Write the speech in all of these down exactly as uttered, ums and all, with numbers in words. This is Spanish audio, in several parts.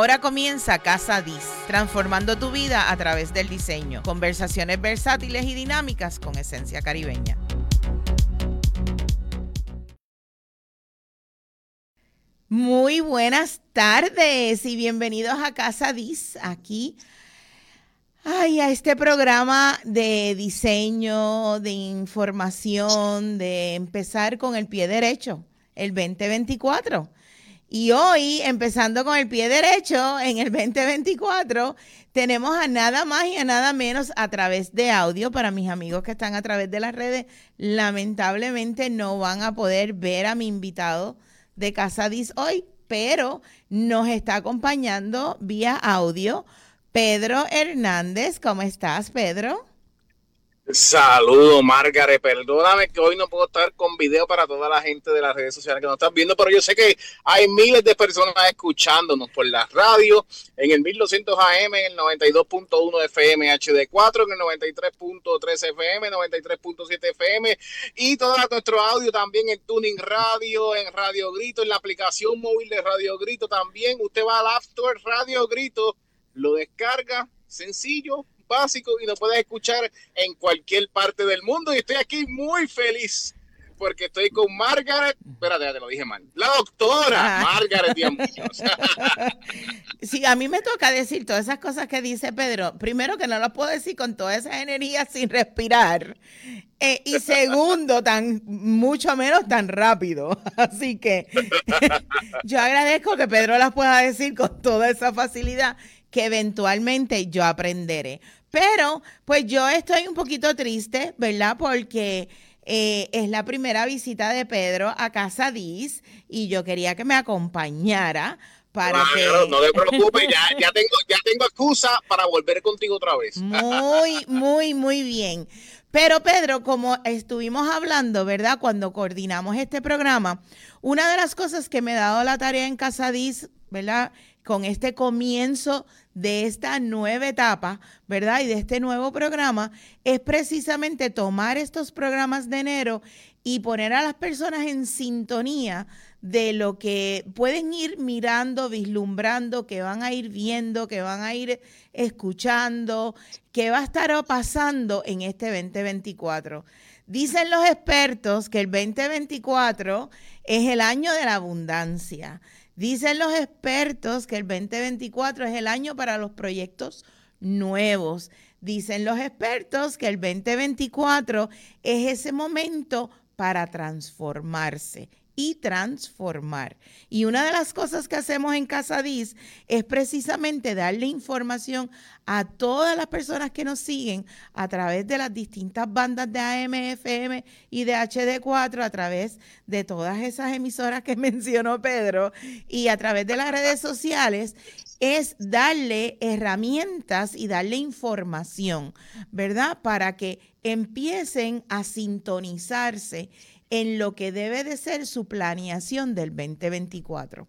Ahora comienza Casa Diz, transformando tu vida a través del diseño. Conversaciones versátiles y dinámicas con esencia caribeña. Muy buenas tardes y bienvenidos a Casa Diz, aquí ay, a este programa de diseño, de información, de empezar con el pie derecho, el veinte veinticuatro. Y hoy, empezando con el pie derecho, en el veinte veinticuatro, tenemos a nada más y a nada menos a través de audio. Para mis amigos que están a través de las redes, lamentablemente no van a poder ver a mi invitado de Casa Diz hoy, pero nos está acompañando vía audio Pedro Hernández. ¿Cómo estás, Pedro? Saludos, Margaret. Perdóname que hoy no puedo estar con video para toda la gente de las redes sociales que nos están viendo, pero yo sé que hay miles de personas escuchándonos por la radio, en el mil doscientos A M, en el noventa y dos punto uno F M H D cuatro, en el noventa y tres punto tres F M, noventa y tres punto siete F M, y todo nuestro audio también en Tuning Radio, en Radio Grito, en la aplicación móvil de Radio Grito también. Usted va al App Store, Radio Grito, lo descarga, sencillo, básico, y nos puedes escuchar en cualquier parte del mundo. Y estoy aquí muy feliz porque estoy con Margaret, espérate, te lo dije mal, la doctora ah. Margaret Díaz Muñoz. Sí, a mí me toca decir todas esas cosas que dice Pedro. Primero, que no las puedo decir con toda esa energía sin respirar. Eh, y segundo, tan mucho menos tan rápido. Así que yo agradezco que Pedro las pueda decir con toda esa facilidad, que eventualmente yo aprenderé. Pero, pues yo estoy un poquito triste, ¿verdad? Porque eh, es la primera visita de Pedro a Casa Diz y yo quería que me acompañara para ah, que... No, no te preocupes, ya, ya, tengo, ya tengo excusa para volver contigo otra vez. Muy, muy, muy bien. Pero Pedro, como estuvimos hablando, ¿verdad? Cuando coordinamos este programa, una de las cosas que me he dado la tarea en Casa Diz, ¿verdad? Con este comienzo de esta nueva etapa, ¿verdad? Y de este nuevo programa, es precisamente tomar estos programas de enero y poner a las personas en sintonía de lo que pueden ir mirando, vislumbrando, que van a ir viendo, que van a ir escuchando, que va a estar pasando en este veinte veinticuatro. Dicen los expertos que el veinte veinticuatro es el año de la abundancia. Dicen los expertos que el veinte veinticuatro es el año para los proyectos nuevos. Dicen los expertos que el veinte veinticuatro es ese momento para transformarse y transformar. Y una de las cosas que hacemos en Casa Diz es precisamente darle información a todas las personas que nos siguen a través de las distintas bandas de A M, F M y de H D cuatro, a través de todas esas emisoras que mencionó Pedro y a través de las redes sociales, es darle herramientas y darle información, ¿verdad? Para que empiecen a sintonizarse en lo que debe de ser su planeación del veinte veinticuatro.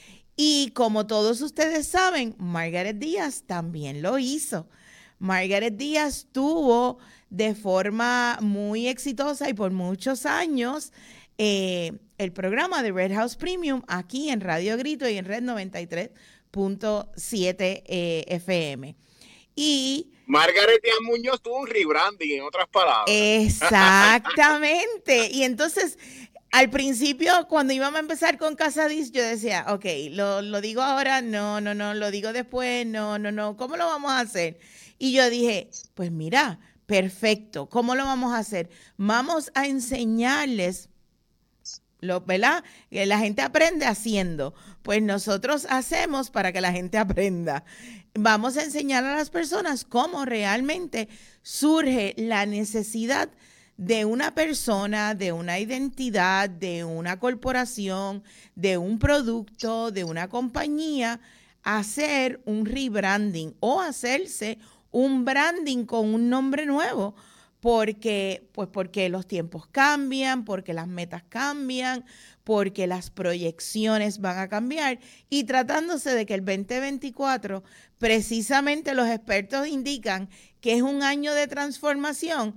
Y como todos ustedes saben, Margaret Díaz también lo hizo. Margaret Díaz tuvo de forma muy exitosa y por muchos años eh, el programa de Red House Premium aquí en Radio Grito y en Red noventa y tres punto siete eh, F M. Y Margaret Díaz Muñoz tuvo un rebranding, en otras palabras. Exactamente. Y entonces, al principio, cuando íbamos a empezar con Casa Diz, yo decía, ok, lo, lo digo ahora, no, no, no, lo digo después, no, no, no, ¿cómo lo vamos a hacer? Y yo dije, pues mira, perfecto, ¿cómo lo vamos a hacer? Vamos a enseñarles, lo, ¿verdad? Que la gente aprende haciendo. Pues nosotros hacemos para que la gente aprenda. Vamos a enseñar a las personas cómo realmente surge la necesidad de una persona, de una identidad, de una corporación, de un producto, de una compañía, hacer un rebranding o hacerse un branding con un nombre nuevo. Porque, pues porque los tiempos cambian, porque las metas cambian, porque las proyecciones van a cambiar. Y tratándose de que el veinte veinticuatro, precisamente los expertos indican que es un año de transformación,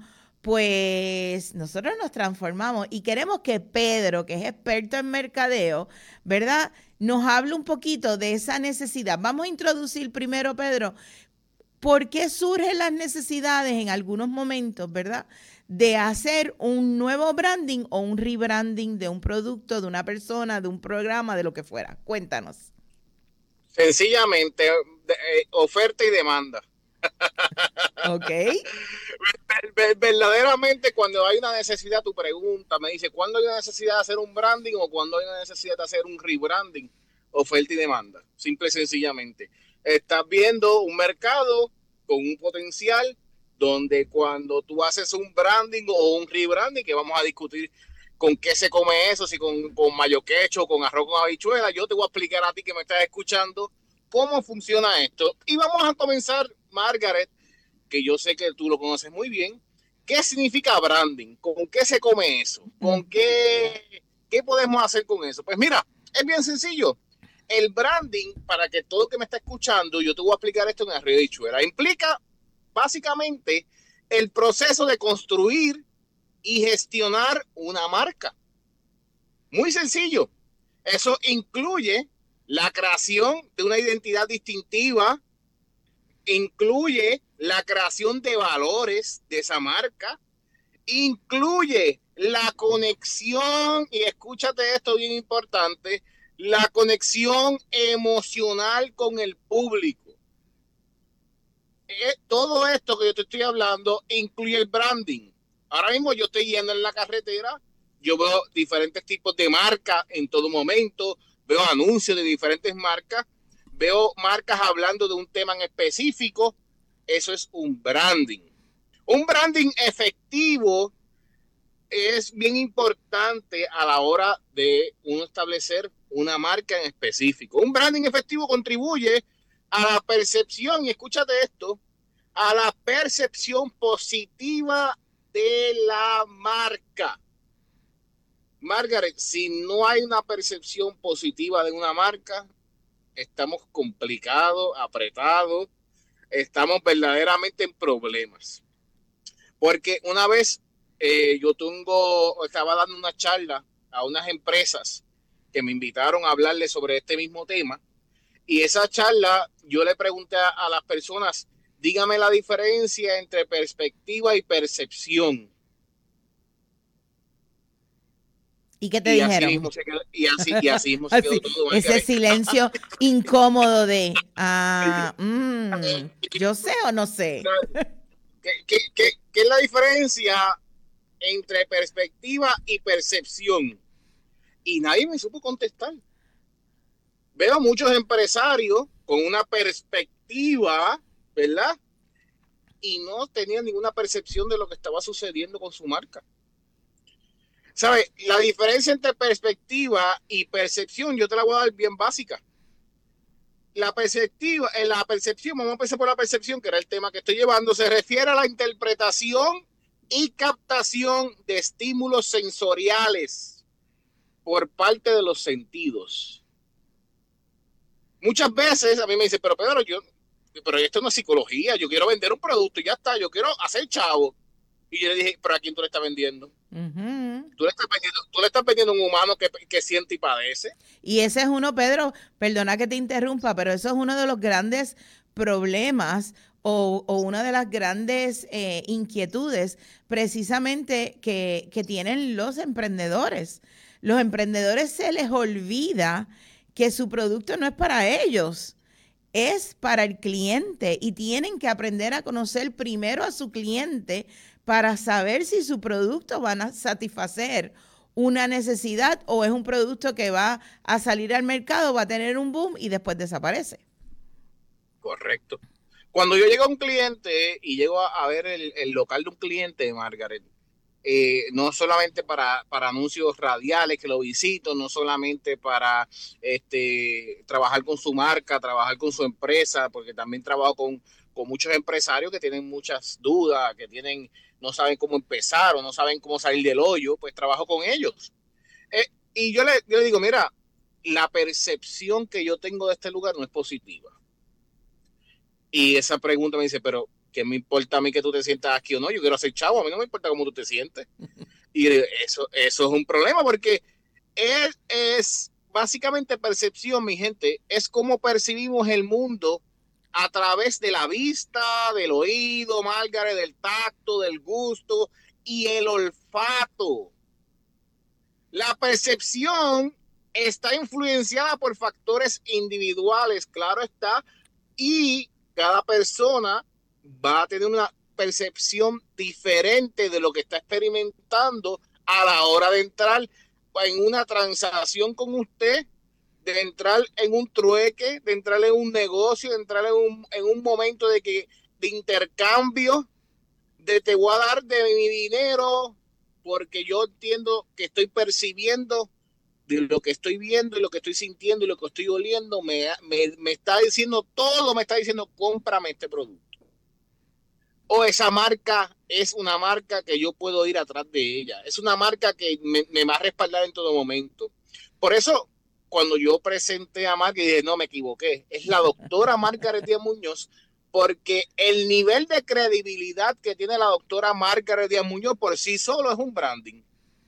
pues nosotros nos transformamos y queremos que Pedro, que es experto en mercadeo, ¿verdad?, nos hable un poquito de esa necesidad. Vamos a introducir primero, Pedro, ¿por qué surgen las necesidades en algunos momentos, verdad, de hacer un nuevo branding o un rebranding de un producto, de una persona, de un programa, de lo que fuera? Cuéntanos. Sencillamente, de, eh, oferta y demanda. Ok. Verdaderamente, cuando hay una necesidad, tu pregunta me dice, ¿cuándo hay una necesidad de hacer un branding o cuándo hay una necesidad de hacer un rebranding? Oferta y demanda, simple y sencillamente. Estás viendo un mercado con un potencial donde cuando tú haces un branding o un rebranding, que vamos a discutir con qué se come eso, si con, con mayo quecho, con arroz con habichuela, yo te voy a explicar a ti que me estás escuchando cómo funciona esto. Y vamos a comenzar, Margaret, que yo sé que tú lo conoces muy bien. ¿Qué significa branding? ¿Con qué se come eso? ¿Con qué, qué podemos hacer con eso? Pues mira, es bien sencillo. El branding, para que todo el que me está escuchando, yo te voy a explicar esto en la red de Chuera, implica básicamente el proceso de construir y gestionar una marca. Muy sencillo. Eso incluye la creación de una identidad distintiva, incluye la creación de valores de esa marca, incluye la conexión, y escúchate esto bien importante, la conexión emocional con el público. Eh, todo esto que yo te estoy hablando incluye el branding. Ahora mismo yo estoy yendo en la carretera, yo veo diferentes tipos de marcas en todo momento, veo anuncios de diferentes marcas, veo marcas hablando de un tema en específico. Eso es un branding. Un branding efectivo es bien importante a la hora de uno establecer una marca en específico. Un branding efectivo contribuye a la percepción, y escúchate esto, a la percepción positiva de la marca. Margaret, si no hay una percepción positiva de una marca, estamos complicados, apretados, estamos verdaderamente en problemas. Porque una vez eh, yo tengo, estaba dando una charla a unas empresas que me invitaron a hablarles sobre este mismo tema, y esa charla yo le pregunté a, a las personas, dígame la diferencia entre perspectiva y percepción. ¿Y qué te y dijeron? Así mismo se quedó, y así, y así mismo se quedó todo. Ese silencio incómodo de, ah, mmm, yo sé o no sé. ¿Qué, qué, qué, ¿Qué es la diferencia entre perspectiva y percepción? Y nadie me supo contestar. Veo muchos empresarios con una perspectiva, ¿verdad? Y no tenían ninguna percepción de lo que estaba sucediendo con su marca. ¿Sabes? La diferencia entre perspectiva y percepción, yo te la voy a dar bien básica. La perspectiva, en la percepción, vamos a empezar por la percepción, que era el tema que estoy llevando, se refiere a la interpretación y captación de estímulos sensoriales por parte de los sentidos. Muchas veces a mí me dicen, pero Pedro, yo, pero esto no es psicología, yo quiero vender un producto y ya está, yo quiero hacer chavo. Y yo le dije, ¿pero a quién tú le estás vendiendo? Uh-huh. ¿Tú le estás vendiendo, tú le estás vendiendo a un humano que, que siente y padece? Y ese es uno, Pedro, perdona que te interrumpa, pero eso es uno de los grandes problemas o, o una de las grandes eh, inquietudes precisamente que, que tienen los emprendedores. Los emprendedores se les olvida que su producto no es para ellos, es para el cliente, y tienen que aprender a conocer primero a su cliente para saber si su producto va a satisfacer una necesidad o es un producto que va a salir al mercado, va a tener un boom y después desaparece. Correcto. Cuando yo llego a un cliente y llego a, a ver el, el local de un cliente, Margaret, eh, no solamente para, para anuncios radiales que lo visito, no solamente para este, trabajar con su marca, trabajar con su empresa, porque también trabajo con, con muchos empresarios que tienen muchas dudas, que tienen, no saben cómo empezar o no saben cómo salir del hoyo, pues trabajo con ellos. Eh, y yo le, yo le digo, mira, la percepción que yo tengo de este lugar no es positiva. Y esa pregunta me dice, pero ¿qué me importa a mí que tú te sientas aquí o no? Yo quiero hacer chavo, a mí no me importa cómo tú te sientes. Y eso, eso es un problema porque es, es básicamente percepción, mi gente, es cómo percibimos el mundo a través de la vista, del oído, Margaret, del tacto, del gusto y el olfato. La percepción está influenciada por factores individuales, claro está, y cada persona va a tener una percepción diferente de lo que está experimentando a la hora de entrar en una transacción con usted, de entrar en un trueque, de entrar en un negocio, de entrar en un, en un momento de, que, de intercambio, de te voy a dar de mi dinero, porque yo entiendo que estoy percibiendo de lo que estoy viendo y lo que estoy sintiendo y lo que estoy oliendo, me, me, me está diciendo, todo me está diciendo, cómprame este producto. O esa marca es una marca que yo puedo ir atrás de ella. Es una marca que me, me va a respaldar en todo momento. Por eso, cuando yo presenté a Margaret, dije, no, me equivoqué. Es la doctora Margaret Díaz Muñoz, porque el nivel de credibilidad que tiene la doctora Margaret Díaz Muñoz por sí solo es un branding.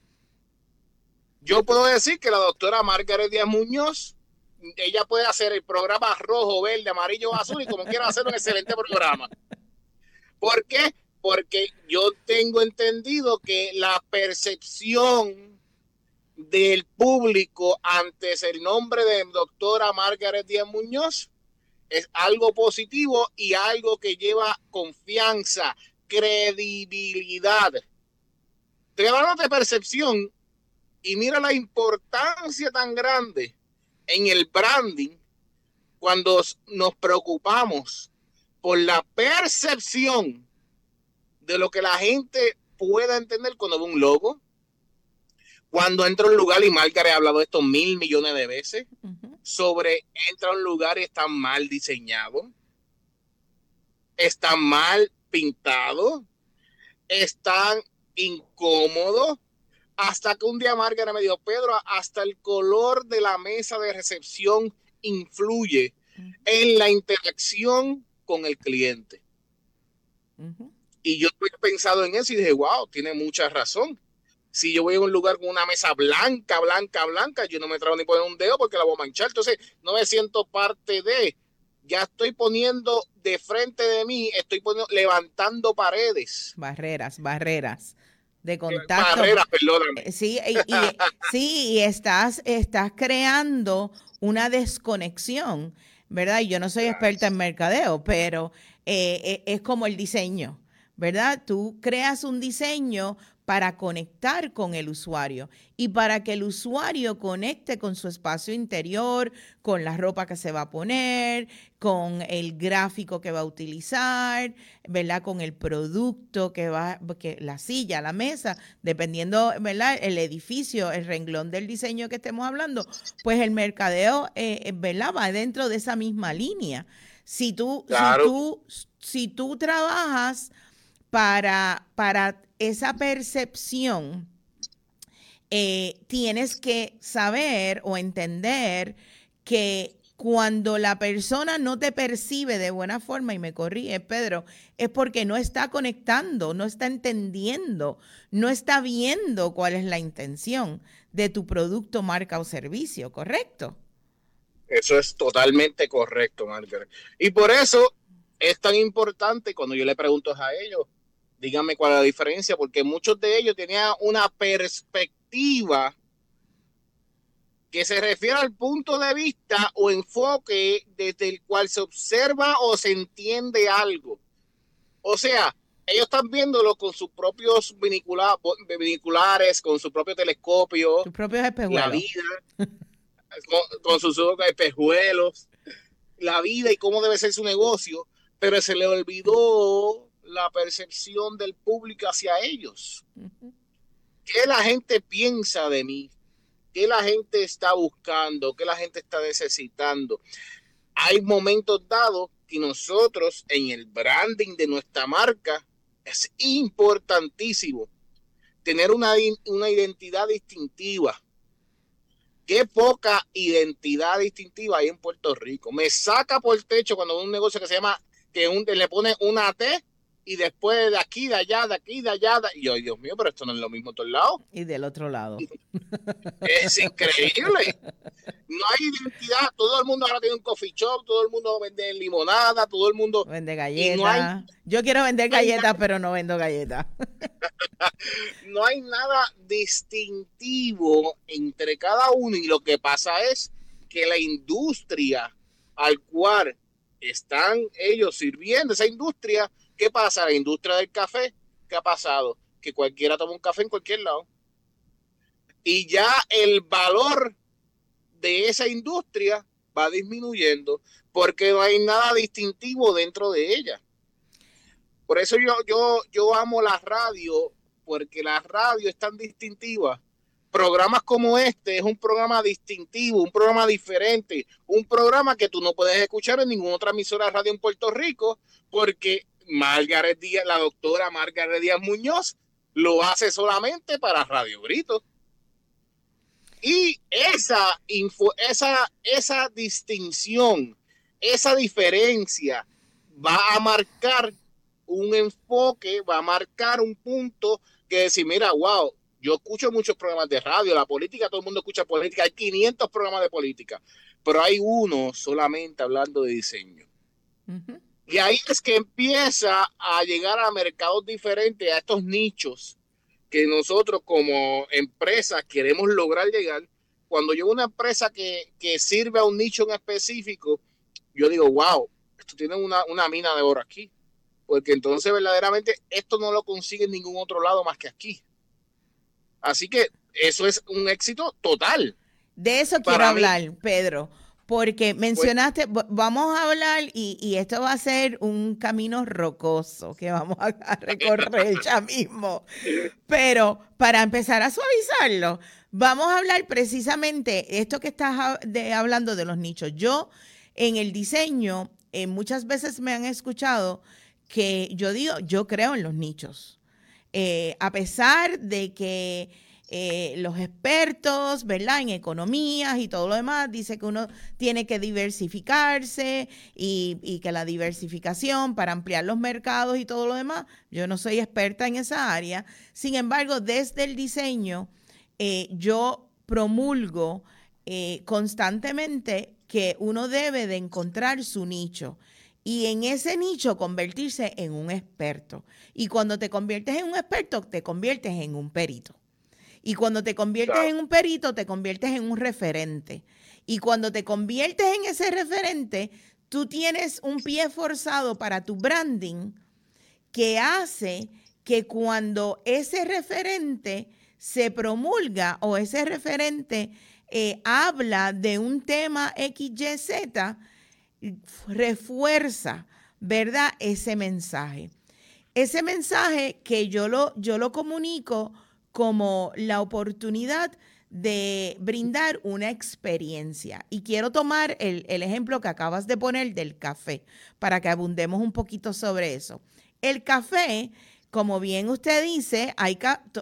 Yo puedo decir que la doctora Margaret Díaz Muñoz, ella puede hacer el programa rojo, verde, amarillo, azul y como quiera hacer un excelente programa. ¿Por qué? Porque yo tengo entendido que la percepción del público ante el nombre de doctora Margaret Díaz Muñoz es algo positivo y algo que lleva confianza, credibilidad. Estoy hablando de percepción y mira la importancia tan grande en el branding cuando nos preocupamos por la percepción de lo que la gente pueda entender cuando ve un logo, cuando entra a un lugar, y Margaret ha hablado de esto mil millones de veces, uh-huh. sobre entra a un lugar y está mal diseñado, está mal pintado, están incómodos, hasta que un día Margaret me dijo, Pedro, hasta el color de la mesa de recepción influye uh-huh. en la interacción con el cliente. Uh-huh. Y yo he pensado en eso y dije, wow, tiene mucha razón. Si yo voy a un lugar con una mesa blanca, blanca, blanca, yo no me trago ni poner un dedo porque la voy a manchar. Entonces, no me siento parte de. Ya estoy poniendo de frente de mí, estoy poniendo, levantando paredes. Barreras, barreras de contacto. Barreras, perdóname. Sí, y, y, sí, y estás, estás creando una desconexión, ¿verdad? Yo no soy experta en mercadeo, pero eh, es como el diseño, ¿verdad? Tú creas un diseño para conectar con el usuario y para que el usuario conecte con su espacio interior, con la ropa que se va a poner, con el gráfico que va a utilizar, ¿verdad? Con el producto que va, que la silla, la mesa, dependiendo, ¿verdad? El edificio, el renglón del diseño que estemos hablando, pues el mercadeo, eh, ¿verdad? Va dentro de esa misma línea. Si tú, claro. si tú, si tú trabajas para, para esa percepción, eh, tienes que saber o entender que cuando la persona no te percibe de buena forma, y me corrige, Pedro, es porque no está conectando, no está entendiendo, no está viendo cuál es la intención de tu producto, marca o servicio, ¿correcto? Eso es totalmente correcto, Margaret. Y por eso es tan importante cuando yo le pregunto a ellos, díganme cuál es la diferencia, porque muchos de ellos tenían una perspectiva que se refiere al punto de vista o enfoque desde el cual se observa o se entiende algo. O sea, ellos están viéndolo con sus propios binicula- biniculares, con su propio telescopio, sus propios espejuelos. La vida, con, con sus espejuelos, la vida y cómo debe ser su negocio, pero se le olvidó la percepción del público hacia ellos. Uh-huh. ¿Qué la gente piensa de mí? ¿Qué la gente está buscando? ¿Qué la gente está necesitando? Hay momentos dados que nosotros en el branding de nuestra marca es importantísimo tener una, una identidad distintiva. Qué poca identidad distintiva hay en Puerto Rico. Me saca por el techo cuando un negocio que se llama, que un, le pone una T y después de aquí, de allá, de aquí, de allá. De... Y yo, Dios mío, pero esto no es lo mismo en todos lados. Y del otro lado. Es increíble. No hay identidad. Todo el mundo ahora tiene un coffee shop, todo el mundo vende limonada, todo el mundo vende galletas. No hay... Yo quiero vender galletas, pero no vendo galletas. No hay nada distintivo entre cada uno, y lo que pasa es que la industria al cual están ellos sirviendo, esa industria, ¿qué pasa? La industria del café, ¿qué ha pasado? Que cualquiera toma un café en cualquier lado. Y ya el valor de esa industria va disminuyendo porque no hay nada distintivo dentro de ella. Por eso yo, yo, yo amo la radio, porque la radio es tan distintiva. Programas como este es un programa distintivo, un programa diferente, un programa que tú no puedes escuchar en ninguna otra emisora de radio en Puerto Rico, porque Margaret Díaz, la doctora Margaret Díaz Muñoz, lo hace solamente para Radio Grito. Y esa, info, esa, esa distinción, esa diferencia va a marcar un enfoque, va a marcar un punto que decir, mira, wow, yo escucho muchos programas de radio, la política, todo el mundo escucha política, hay quinientos programas de política, pero hay uno solamente hablando de diseño. Uh-huh. Y ahí es que empieza a llegar a mercados diferentes, a estos nichos que nosotros como empresa queremos lograr llegar. Cuando yo una empresa que, que sirve a un nicho en específico, yo digo, wow, esto tiene una, una mina de oro aquí. Porque entonces verdaderamente esto no lo consigue en ningún otro lado más que aquí. Así que eso es un éxito total. De eso quiero hablar, mí. Pedro, porque mencionaste, pues, vamos a hablar y, y esto va a ser un camino rocoso que vamos a, a recorrer ya mismo. Pero para empezar a suavizarlo, vamos a hablar precisamente esto que estás de, hablando de los nichos. Yo en el diseño, eh, muchas veces me han escuchado que yo digo, yo creo en los nichos. Eh, a pesar de que eh, los expertos, ¿verdad?, en economías y todo lo demás, dice que uno tiene que diversificarse y, y que la diversificación para ampliar los mercados y todo lo demás, yo no soy experta en esa área. Sin embargo, desde el diseño, eh, yo promulgo eh, constantemente que uno debe de encontrar su nicho. Y en ese nicho convertirse en un experto. Y cuando te conviertes en un experto, te conviertes en un perito. Y cuando te conviertes claro. en un perito, te conviertes en un referente. Y cuando te conviertes en ese referente, tú tienes un pie forzado para tu branding que hace que cuando ese referente se promulga o ese referente eh, habla de un tema equis ye zeta, refuerza, ¿verdad?, ese mensaje. Ese mensaje que yo lo, yo lo comunico como la oportunidad de brindar una experiencia. Y quiero tomar el, el ejemplo que acabas de poner del café, para que abundemos un poquito sobre eso. El café, como bien usted dice, hay ca- to-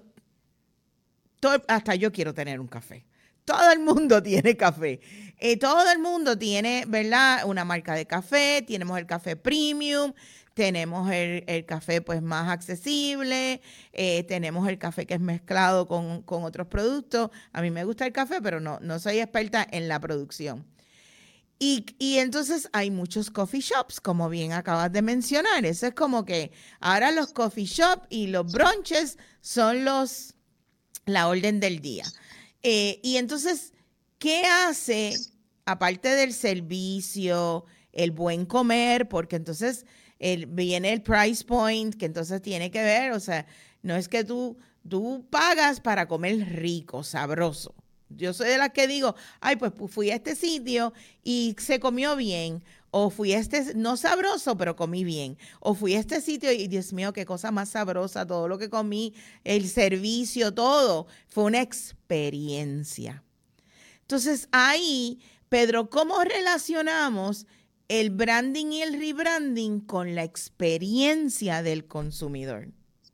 to- hasta yo quiero tener un café. Todo el mundo tiene café. Eh, todo el mundo tiene, ¿verdad?, una marca de café. Tenemos el café premium, tenemos el, el café pues más accesible, eh, tenemos el café que es mezclado con, con otros productos. A mí me gusta el café, pero no, no soy experta en la producción. Y, y entonces hay muchos coffee shops, como bien acabas de mencionar. Eso es como que ahora los coffee shops y los brunches son los, la orden del día. Eh, y entonces, ¿qué hace, aparte del servicio, el buen comer? Porque entonces el, viene el price point, que entonces tiene que ver, o sea, no es que tú, tú pagas para comer rico, sabroso. Yo soy de las que digo, ay, pues fui a este sitio y se comió bien. O fui a este, no sabroso, pero comí bien. O fui a este sitio y, Dios mío, qué cosa más sabrosa, todo lo que comí, el servicio, todo. Fue una experiencia. Entonces, ahí, Pedro, ¿cómo relacionamos el branding y el rebranding con la experiencia del consumidor?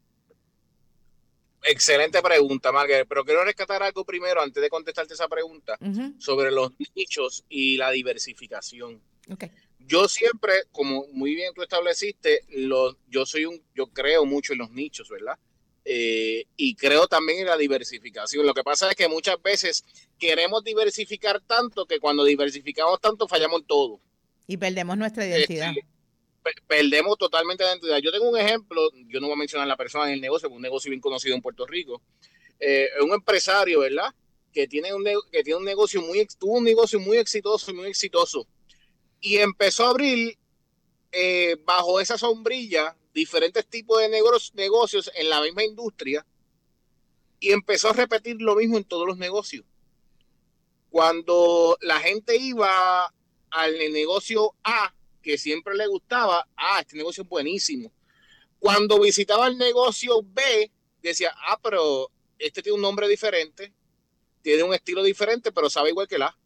Excelente pregunta, Margaret, pero quiero rescatar algo primero antes de contestarte esa pregunta uh-huh. sobre los nichos y la diversificación. Okay. Yo siempre, como muy bien tú estableciste, lo, yo soy un, yo creo mucho en los nichos, ¿verdad? Eh, y creo también en la diversificación. Lo que pasa es que muchas veces queremos diversificar tanto que cuando diversificamos tanto fallamos en todo. Y perdemos nuestra identidad. Este, perdemos totalmente la identidad. Yo tengo un ejemplo, yo no voy a mencionar la persona en el negocio, un negocio bien conocido en Puerto Rico. Eh, un empresario, ¿verdad? Que tiene un, que tiene un negocio muy, tuvo un negocio muy exitoso, muy exitoso. Y empezó a abrir eh, bajo esa sombrilla diferentes tipos de negocios, negocios en la misma industria y empezó a repetir lo mismo en todos los negocios. Cuando la gente iba al negocio A, que siempre le gustaba, ah, este negocio es buenísimo. Cuando visitaba el negocio B, decía, ah, pero este tiene un nombre diferente, tiene un estilo diferente, pero sabe igual que el A.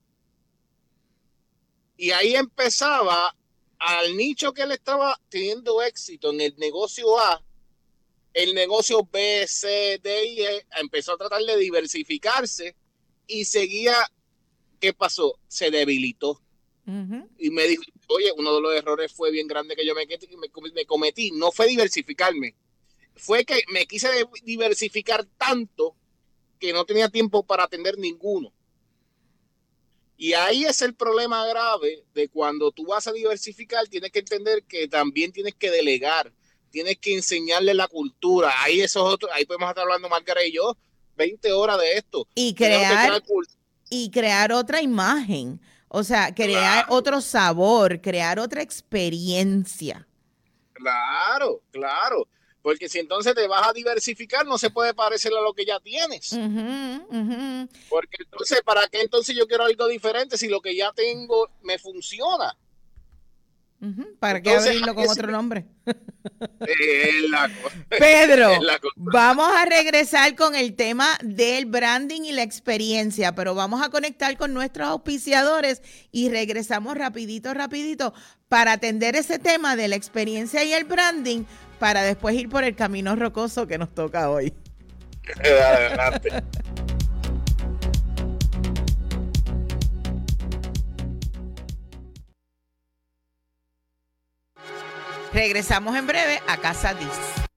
Y ahí empezaba al nicho que él estaba teniendo éxito en el negocio A, el negocio B, C, D y E, empezó a tratar de diversificarse y seguía, ¿qué pasó? Se debilitó. Uh-huh. Y me dijo, oye, uno de los errores fue bien grande que yo me, me, me cometí, no fue diversificarme, fue que me quise diversificar tanto que no tenía tiempo para atender ninguno. Y ahí es el problema grave de cuando tú vas a diversificar, tienes que entender que también tienes que delegar, tienes que enseñarle la cultura. Ahí esos otros, ahí podemos estar hablando Margaret y yo, veinte horas de esto. Y crear, y crear otra imagen, o sea, crear claro. otro sabor, crear otra experiencia. Claro, claro. Porque si entonces te vas a diversificar, no se puede parecer a lo que ya tienes. Uh-huh, uh-huh. Porque entonces, ¿para qué entonces yo quiero algo diferente si lo que ya tengo me funciona? Uh-huh. ¿Para entonces, qué abrirlo con es, otro nombre? Es la cosa. Pedro, es la cosa. Vamos a regresar con el tema del branding y la experiencia, pero vamos a conectar con nuestros auspiciadores y regresamos rapidito, rapidito para atender ese tema de la experiencia y el branding, para después ir por el camino rocoso que nos toca hoy. Adelante. Regresamos en breve a Casa Diz.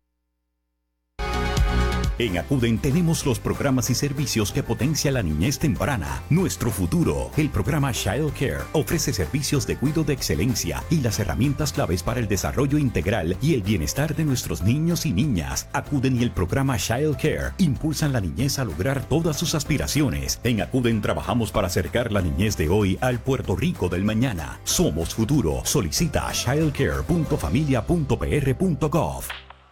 En Acuden tenemos los programas y servicios que potencia la niñez temprana, nuestro futuro. El programa Child Care ofrece servicios de cuidado de excelencia y las herramientas claves para el desarrollo integral y el bienestar de nuestros niños y niñas. Acuden y el programa Child Care impulsan la niñez a lograr todas sus aspiraciones. En Acuden trabajamos para acercar la niñez de hoy al Puerto Rico del mañana. Somos futuro. Solicita childcare punto familia punto p r punto gov.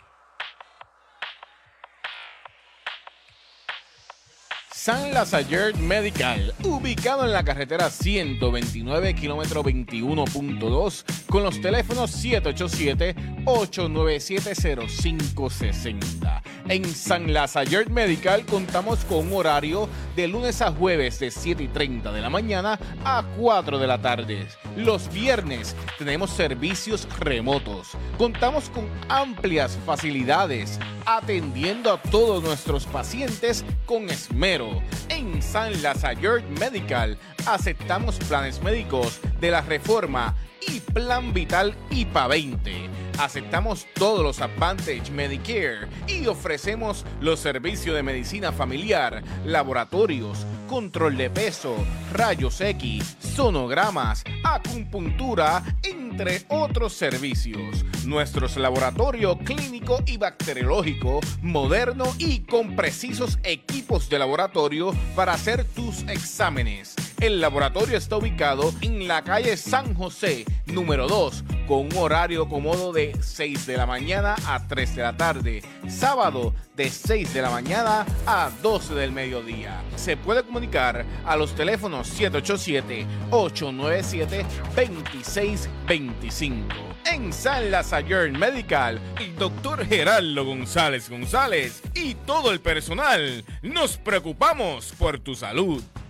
San Lazayer Medical, ubicado en la carretera ciento veintinueve, kilómetro veintiuno punto dos, con los teléfonos siete ocho siete, ocho nueve siete, cero cinco seis cero. En San Lazayer Medical contamos con un horario de lunes a jueves de siete y treinta de la mañana a cuatro de la tarde. Los viernes tenemos servicios remotos. Contamos con amplias facilidades, atendiendo a todos nuestros pacientes con esmero. En San Lazayer Medical aceptamos planes médicos de la Reforma y Plan Vital I P A veinte. Aceptamos todos los Advantage Medicare y ofrecemos los servicios de medicina familiar, laboratorios, control de peso, rayos X, sonogramas, acupuntura, entre otros servicios. Nuestros laboratorios clínico y bacteriológico, moderno y con precisos equipos de laboratorio para hacer tus exámenes. El laboratorio está ubicado en la calle San José, número dos, con un horario cómodo de seis de la mañana a tres de la tarde. Sábado de seis de la mañana a doce del mediodía. Se puede comunicar a los teléfonos siete ocho siete, ocho nueve siete, dos seis dos cinco. En San Lazayer Medical, el doctor Gerardo González González y todo el personal nos preocupamos por tu salud.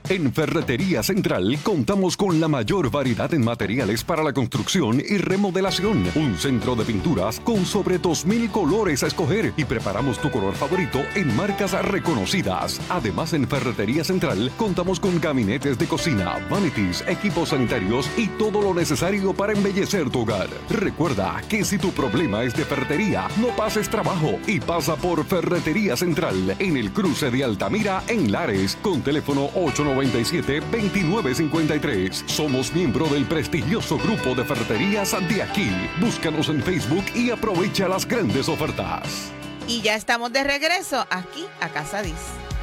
En Ferretería Central contamos con la mayor variedad en materiales para la construcción y remodelación. Un centro de pinturas con sobre dos mil colores a escoger y preparamos tu color favorito en marcas reconocidas. Además, en Ferretería Central contamos con gabinetes de cocina, vanities, equipos sanitarios y todo lo necesario para embellecer tu hogar. Recuerda que si tu problema es de ferretería, no pases trabajo y pasa por Ferretería Central en el cruce de Altamira en Lares con teléfono ocho nueve siete, dos nueve cinco tres. Somos miembro del prestigioso grupo de ferreterías de aquí. Búscanos en Facebook y aprovecha las grandes ofertas. Y ya estamos de regreso aquí a Casa Diz.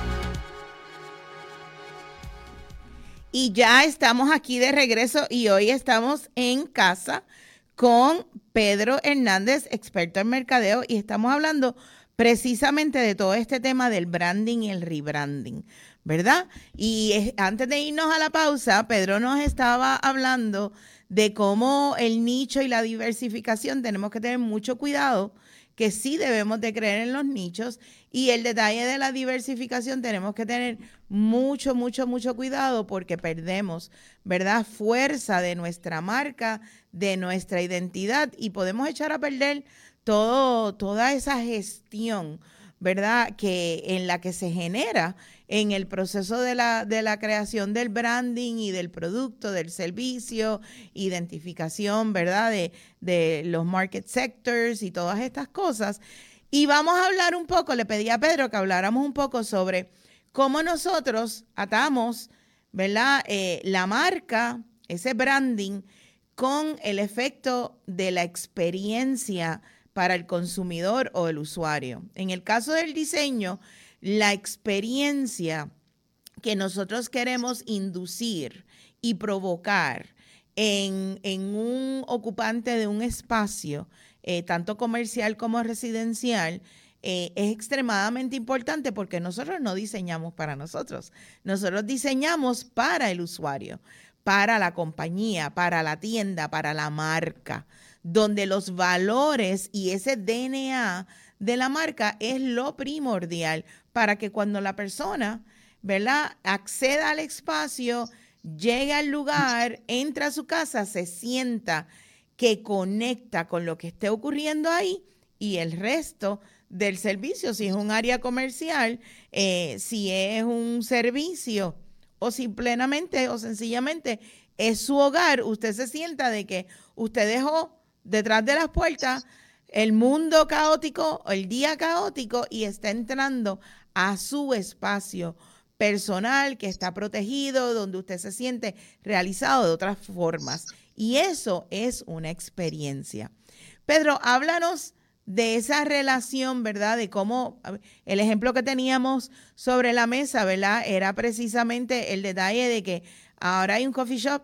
Y ya estamos aquí de regreso y hoy estamos en casa con Pedro Hernández, experto en mercadeo, y estamos hablando precisamente de todo este tema del branding y el rebranding, ¿verdad? Y es, antes de irnos a la pausa, Pedro nos estaba hablando de cómo el nicho y la diversificación tenemos que tener mucho cuidado, que sí debemos de creer en los nichos, y el detalle de la diversificación tenemos que tener mucho, mucho, mucho cuidado porque perdemos, ¿verdad?, fuerza de nuestra marca, de nuestra identidad, y podemos echar a perder todo, toda esa gestión, ¿verdad?, que en la que se genera en el proceso de la, de la creación del branding y del producto, del servicio, identificación, ¿verdad?, de, de los market sectors y todas estas cosas. Y vamos a hablar un poco, le pedí a Pedro que habláramos un poco sobre cómo nosotros atamos, ¿verdad?, eh, la marca, ese branding, con el efecto de la experiencia para el consumidor o el usuario. En el caso del diseño, la experiencia que nosotros queremos inducir y provocar en, en un ocupante de un espacio, eh, tanto comercial como residencial, eh, es extremadamente importante porque nosotros no diseñamos para nosotros. Nosotros diseñamos para el usuario, para la compañía, para la tienda, para la marca, donde los valores y ese D N A de la marca es lo primordial para que cuando la persona, ¿verdad?, acceda al espacio, llegue al lugar, entra a su casa, se sienta que conecta con lo que esté ocurriendo ahí y el resto del servicio, si es un área comercial, eh, si es un servicio o simplemente o sencillamente es su hogar, usted se sienta de que usted dejó detrás de las puertas el mundo caótico, el día caótico, y está entrando a su espacio personal que está protegido, donde usted se siente realizado de otras formas. Y eso es una experiencia. Pedro, háblanos de esa relación, ¿verdad? De cómo el ejemplo que teníamos sobre la mesa, ¿verdad?, era precisamente el detalle de que ahora hay un coffee shop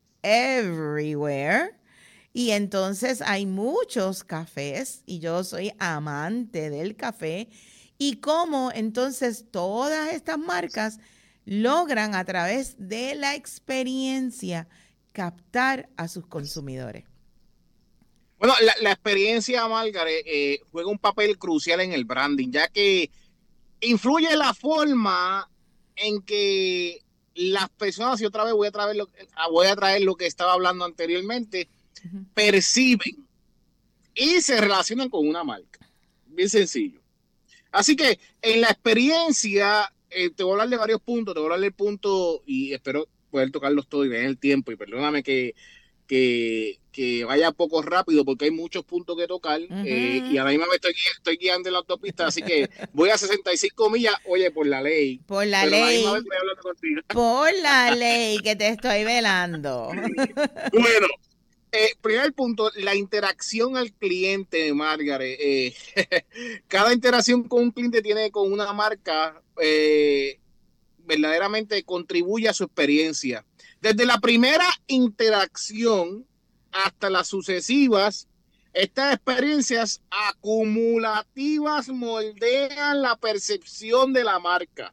everywhere. Y entonces hay muchos cafés y yo soy amante del café, y cómo entonces todas estas marcas logran a través de la experiencia captar a sus consumidores. Bueno, la, la experiencia, Margaret, eh, juega un papel crucial en el branding, ya que influye la forma en que las personas, y otra vez voy a traer lo, voy a traer lo que estaba hablando anteriormente, uh-huh. perciben y se relacionan con una marca. Bien sencillo. Así que en la experiencia, eh, te voy a hablar de varios puntos, te voy a hablar del punto, y espero poder tocarlos todos y ver el tiempo, y perdóname que, que, que vaya poco rápido porque hay muchos puntos que tocar, uh-huh. eh, y ahora mismo me estoy, estoy guiando en la autopista, así que voy a sesenta y cinco millas, oye, por la ley. Por la pero ley. A la estoy hablando contigo. Por la ley que te estoy velando. Bueno. Eh, primer punto, la interacción al cliente, Margaret. Eh, cada interacción con un cliente tiene con una marca, eh, verdaderamente contribuye a su experiencia. Desde la primera interacción hasta las sucesivas, estas experiencias acumulativas moldean la percepción de la marca.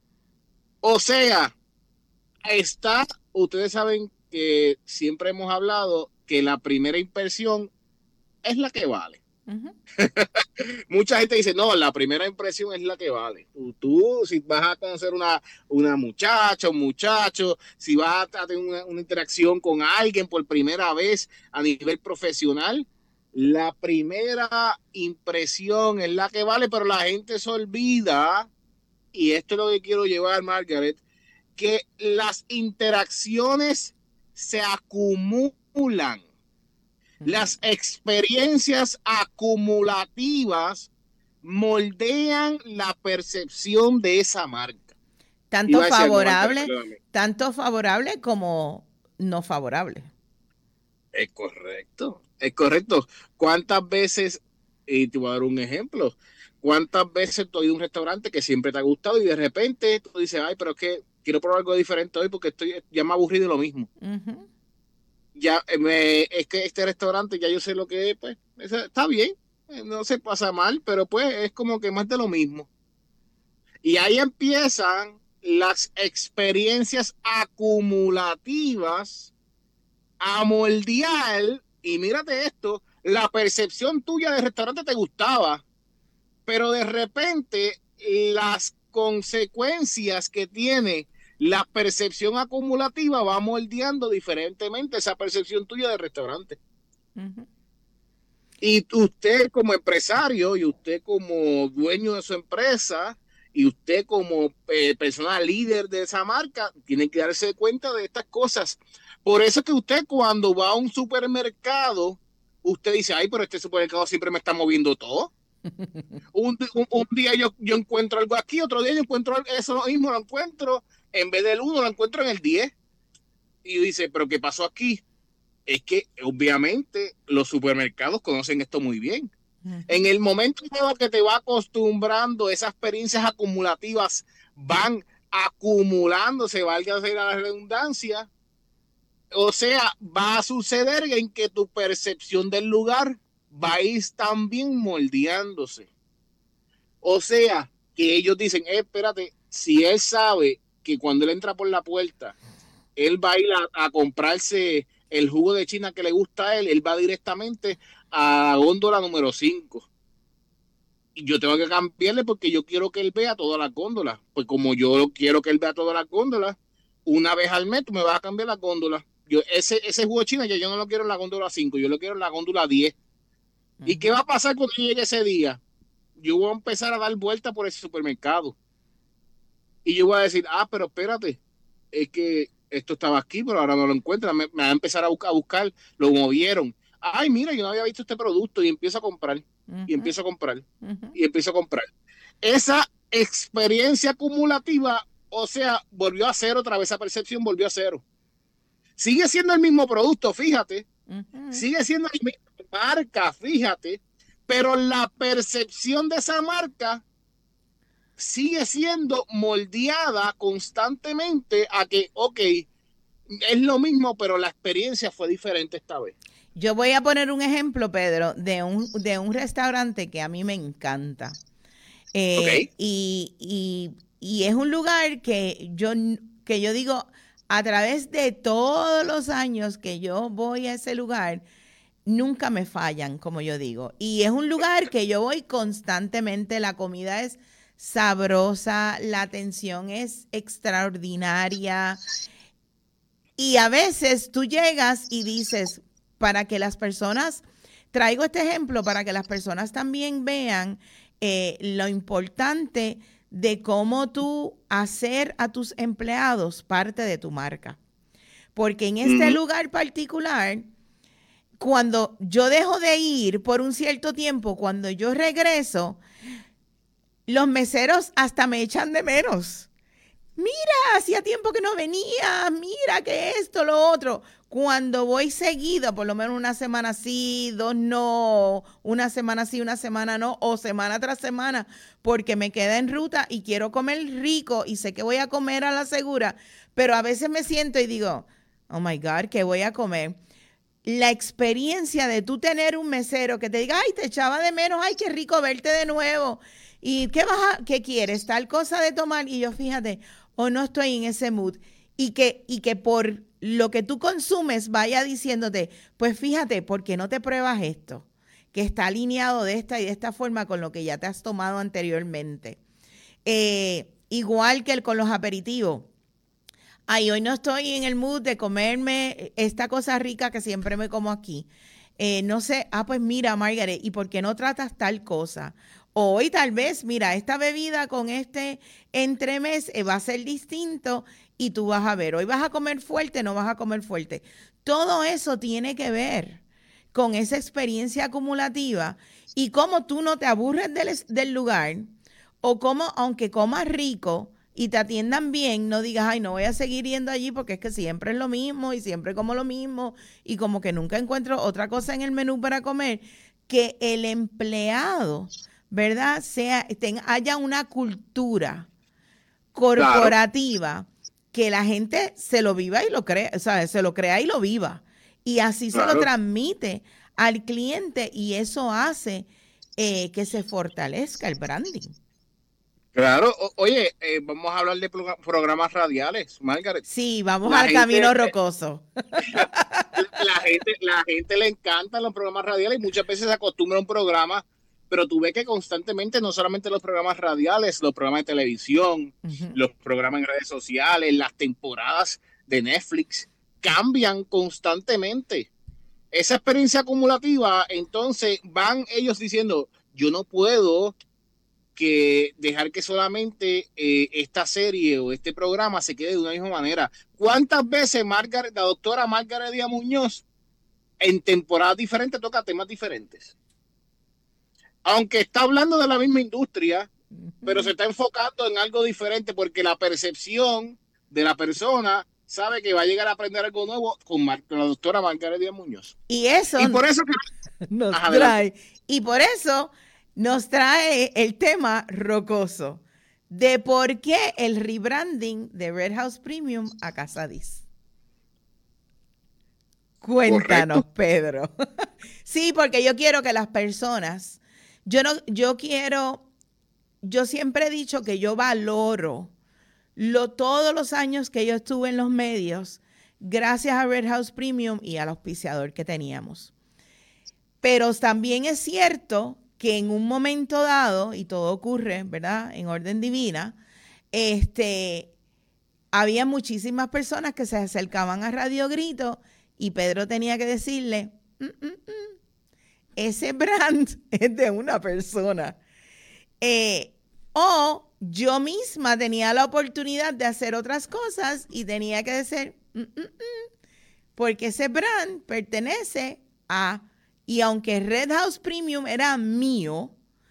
O sea, está, ustedes saben que siempre hemos hablado que la primera impresión es la que vale. Uh-huh. Mucha gente dice, no, la primera impresión es la que vale. Tú, tú si vas a conocer una, una muchacha, un muchacho, si vas a tener una, una interacción con alguien por primera vez a nivel profesional, la primera impresión es la que vale, pero la gente se olvida, y esto es lo que quiero llevar, Margaret, que las interacciones se acumulan. Las experiencias acumulativas moldean la percepción de esa marca. Tanto favorable, tanto favorable como no favorable. Es correcto, es correcto. ¿Cuántas veces, y te voy a dar un ejemplo, cuántas veces tú has ido a un restaurante que siempre te ha gustado y de repente tú dices, ay, pero es que quiero probar algo diferente hoy porque estoy ya me aburrí de lo mismo? Uh-huh. Ya me, es que este restaurante ya yo sé lo que es, pues está bien, no se pasa mal, pero pues es como que más de lo mismo. Y ahí empiezan las experiencias acumulativas a moldear, y mírate esto, la percepción tuya del restaurante te gustaba, pero de repente las consecuencias que tiene la percepción acumulativa va moldeando diferentemente esa percepción tuya del restaurante. Uh-huh. Y usted como empresario y usted como dueño de su empresa y usted como eh, persona líder de esa marca tiene que darse cuenta de estas cosas. Por eso es que usted cuando va a un supermercado, usted dice, ay, pero este supermercado siempre me está moviendo todo. un, un, un día yo, yo encuentro algo aquí, otro día yo encuentro eso mismo, lo encuentro. En vez del uno, lo encuentro en el diez. Y dice, ¿pero qué pasó aquí? Es que, obviamente, los supermercados conocen esto muy bien. Uh-huh. En el momento que te va acostumbrando, esas experiencias acumulativas van acumulándose, valga la redundancia. O sea, va a suceder en que tu percepción del lugar va a ir también moldeándose. O sea, que ellos dicen, eh, espérate, si él sabe que cuando él entra por la puerta, él va a ir a, a comprarse el jugo de China que le gusta a él, él va directamente a la góndola número cinco. Y yo tengo que cambiarle porque yo quiero que él vea todas las góndolas. Pues como yo quiero que él vea todas las góndolas, una vez al mes tú me vas a cambiar la góndola. Yo, ese, ese jugo de China ya yo no lo quiero en la góndola cinco, yo lo quiero en la góndola diez. Uh-huh. ¿Y qué va a pasar cuando llegue ese día? Yo voy a empezar a dar vueltas por ese supermercado. Y yo voy a decir, ah, pero espérate, es que esto estaba aquí, pero ahora no lo encuentran. Me, me va a empezar a buscar, a buscar, lo movieron. Ay, mira, yo no había visto este producto y empiezo a comprar, uh-huh. y empiezo a comprar, uh-huh. y empiezo a comprar. Esa experiencia acumulativa, o sea, volvió a cero otra vez, esa percepción volvió a cero. Sigue siendo el mismo producto, fíjate, uh-huh. sigue siendo la misma marca, fíjate, pero la percepción de esa marca sigue siendo moldeada constantemente a que, ok, es lo mismo, pero la experiencia fue diferente esta vez. Yo voy a poner un ejemplo, Pedro, de un, de un restaurante que a mí me encanta. Eh, okay. y, y, y es un lugar que yo, que yo digo, a través de todos los años que yo voy a ese lugar, nunca me fallan, como yo digo. Y es un lugar que yo voy constantemente, la comida es sabrosa, la atención es extraordinaria. Y a veces tú llegas y dices, para que las personas, traigo este ejemplo para que las personas también vean eh, lo importante de cómo tú hacer a tus empleados parte de tu marca. Porque en este mm. lugar particular, cuando yo dejo de ir por un cierto tiempo, cuando yo regreso, los meseros hasta me echan de menos. Mira, hacía tiempo que no venía, mira que esto, lo otro. Cuando voy seguido, por lo menos una semana sí, dos no, una semana sí, una semana no, o semana tras semana, porque me queda en ruta y quiero comer rico y sé que voy a comer a la segura, pero a veces me siento y digo, oh my God, ¿qué voy a comer? La experiencia de tú tener un mesero que te diga, ay, te echaba de menos, ay, qué rico verte de nuevo. ¿Y qué vas a, qué quieres? Tal cosa de tomar. Y yo, fíjate, o no estoy en ese mood. Y que, y que por lo que tú consumes vaya diciéndote, pues fíjate, ¿por qué no te pruebas esto? que está alineado de esta y de esta forma con lo que ya te has tomado anteriormente. Eh, igual que el, con los aperitivos. Ay, hoy no estoy en el mood de comerme esta cosa rica que siempre me como aquí. Eh, no sé, ah, pues mira, Margaret, ¿y por qué no tratas tal cosa? Hoy tal vez, mira, esta bebida con este entremés eh, va a ser distinto y tú vas a ver, hoy vas a comer fuerte, no vas a comer fuerte. Todo eso tiene que ver con esa experiencia acumulativa y cómo tú no te aburres del, del lugar o cómo, aunque comas rico y te atiendan bien, no digas, ay, no voy a seguir yendo allí porque es que siempre es lo mismo y siempre como lo mismo y como que nunca encuentro otra cosa en el menú para comer, que el empleado, ¿verdad? Sea, ten, haya una cultura corporativa, claro, que la gente se lo viva y lo crea, o sea, se lo crea y lo viva. Y así claro, se lo transmite al cliente y eso hace eh, que se fortalezca el branding. Claro, o, oye, eh, vamos a hablar de pro programas radiales, Margaret. Sí, vamos la al gente, camino rocoso. La, la, gente, la gente le encantan los programas radiales y muchas veces se acostumbra a un programa, pero tú ves que constantemente, no solamente los programas radiales, los programas de televisión, uh-huh, los programas en redes sociales, las temporadas de Netflix, cambian constantemente. Esa experiencia acumulativa, entonces van ellos diciendo, yo no puedo que dejar que solamente eh, esta serie o este programa se quede de una misma manera. ¿Cuántas veces Margaret, la doctora Margaret Díaz Muñoz en temporadas diferentes toca temas diferentes? Aunque está hablando de la misma industria, uh-huh, pero se está enfocando en algo diferente porque la percepción de la persona sabe que va a llegar a aprender algo nuevo con, Mar con la doctora Margaret Díaz Muñoz. Y eso y por eso que... nos Ajá, trae, y por eso nos trae el tema rocoso de por qué el rebranding de Red House Premium a Casadís. Cuéntanos, correcto, Pedro. Sí, porque yo quiero que las personas, yo no, yo quiero, yo siempre he dicho que yo valoro lo, todos los años que yo estuve en los medios, gracias a Red House Premium y al auspiciador que teníamos. Pero también es cierto que en un momento dado, y todo ocurre, ¿verdad?, en orden divina, este, había muchísimas personas que se acercaban a Radio Grito y Pedro tenía que decirle, mm, mm, mm, ese brand es de una persona. Eh, o yo misma tenía la oportunidad de hacer otras cosas y tenía que decir, mm, mm, mm, porque ese brand pertenece a... Y aunque Red House Premium era mío,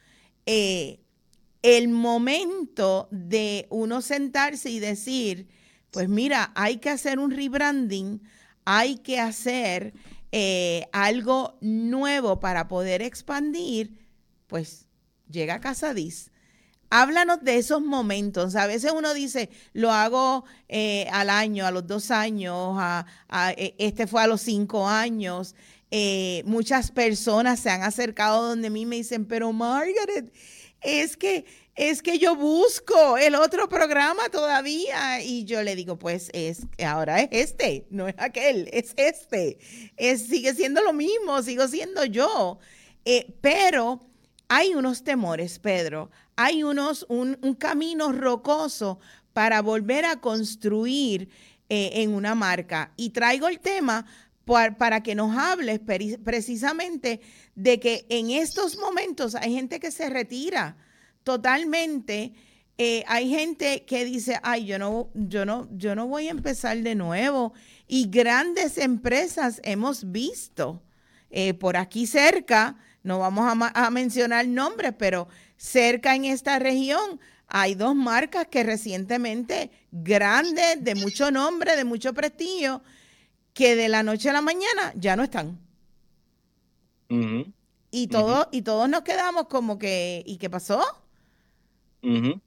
eh, el momento de uno sentarse y decir, pues mira, hay que hacer un rebranding, hay que hacer eh, algo nuevo para poder expandir, pues llega Casadís. Háblanos de esos momentos. A veces uno dice, lo hago eh, al año, a los dos años, a, a, este fue a los cinco años. Eh, muchas personas se han acercado donde mí me dicen, pero Margaret, es que, es que yo busco el otro programa todavía. Y yo le digo, pues es, ahora es este, no es aquel, es este. Es, sigue siendo lo mismo, sigo siendo yo. Eh, pero hay unos temores, Pedro, hay unos, un, un camino rocoso para volver a construir eh, en una marca. Y traigo el tema para que nos hables precisamente de que en estos momentos hay gente que se retira totalmente, eh, hay gente que dice, ay, yo no, yo no, yo no voy a empezar de nuevo, y grandes empresas hemos visto eh, por aquí cerca, no vamos a, a mencionar nombres, pero cerca en esta región hay dos marcas que recientemente, grandes, de mucho nombre, de mucho prestigio, que de la noche a la mañana ya no están. Uh-huh. Y, todo, uh-huh. y todos nos quedamos como que, ¿y qué pasó? Uh-huh.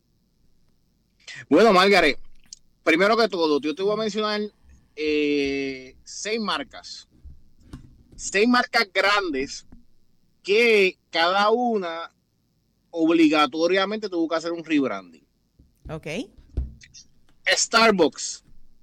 Bueno, Margaret, primero que todo, yo te voy a mencionar eh, seis marcas. Seis marcas grandes que cada una obligatoriamente tuvo que hacer un rebranding. Ok. Starbucks.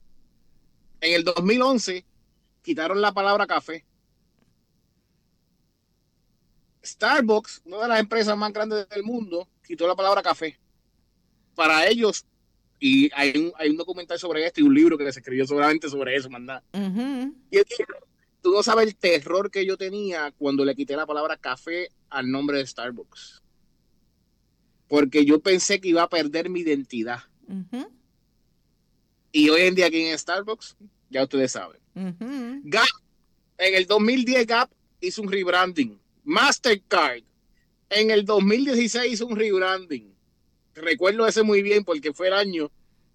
En el dos mil once quitaron la palabra café Starbucks, una de las empresas más grandes del mundo, quitó la palabra café. Para ellos, y hay un, hay un documental sobre esto y un libro que se escribió solamente sobre eso, mandá. Uh-huh. Y es que tú no sabes el terror que yo tenía cuando le quité la palabra café al nombre de Starbucks. Porque yo pensé que iba a perder mi identidad. Uh-huh. Y hoy en día aquí en Starbucks, ya ustedes saben. Uh-huh. Gap, en el dos mil diez Gap hizo un rebranding. Mastercard, en el dos mil dieciséis hizo un rebranding. Recuerdo ese muy bien porque fue el año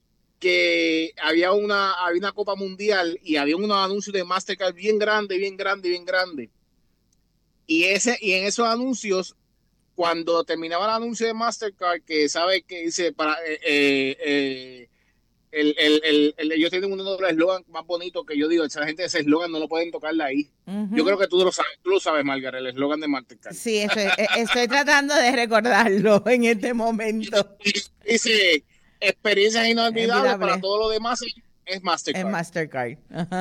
que había una, había una Copa Mundial y había unos anuncios de Mastercard bien grande, bien grande, bien grande. Y, ese, y en esos anuncios, cuando terminaba el anuncio de Mastercard, que sabe que dice, para eh, eh, el, el, el, el, ellos tienen uno de los eslogans más bonitos que yo digo, esa gente ese eslogan no lo pueden tocarla ahí. Uh-huh. Yo creo que tú lo sabes, tú lo sabes, Margaret, el eslogan de Mastercard. Sí, estoy, estoy tratando de recordarlo en este momento. Dice, experiencias inolvidables para todo lo demás es Mastercard. Es Mastercard.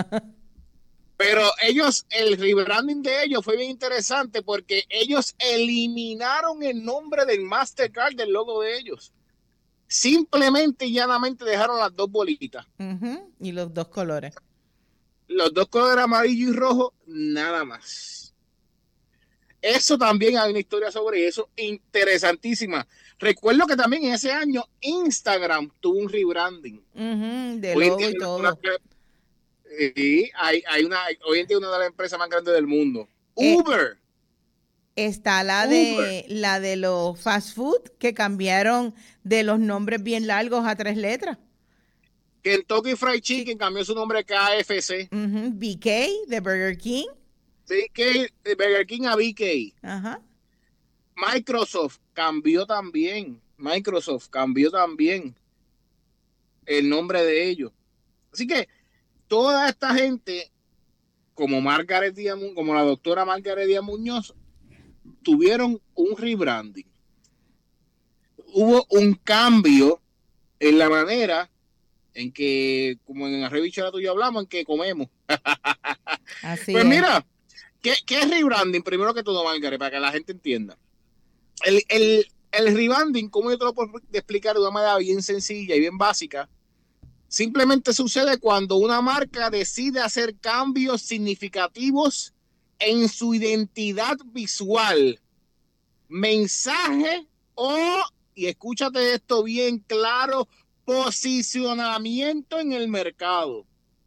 Pero ellos, el rebranding de ellos fue bien interesante porque ellos eliminaron el nombre del Mastercard del logo de ellos. Simplemente y llanamente dejaron las dos bolitas. Uh-huh. Y los dos colores. Los dos colores amarillo y rojo, nada más. Eso también hay una historia sobre eso interesantísima. Recuerdo que también en ese año Instagram tuvo un rebranding. Uh-huh. De logo y todo. Una, sí, hay, hay una, hoy en día una de las empresas más grandes del mundo. Eh, Uber. Está la de, la de los fast food que cambiaron de los nombres bien largos a tres letras. Kentucky Fried Chicken cambió su nombre a K F C. Uh-huh. B K de Burger King. B K de Burger King a B K. Ajá. Microsoft cambió también. Microsoft cambió también el nombre de ellos. Así que toda esta gente, como Margaret Díaz, como la doctora Margaret Díaz Muñoz, tuvieron un rebranding. Hubo un cambio en la manera en que, como en la revista tuya hablamos, en que comemos. Así pues es. Mira, ¿qué, ¿qué es rebranding? Primero que todo, Margaret, para que la gente entienda. El, el, el rebranding, como yo te lo puedo explicar de una manera bien sencilla y bien básica, simplemente sucede cuando una marca decide hacer cambios significativos en su identidad visual, mensaje o, y escúchate esto bien claro, posicionamiento en el mercado.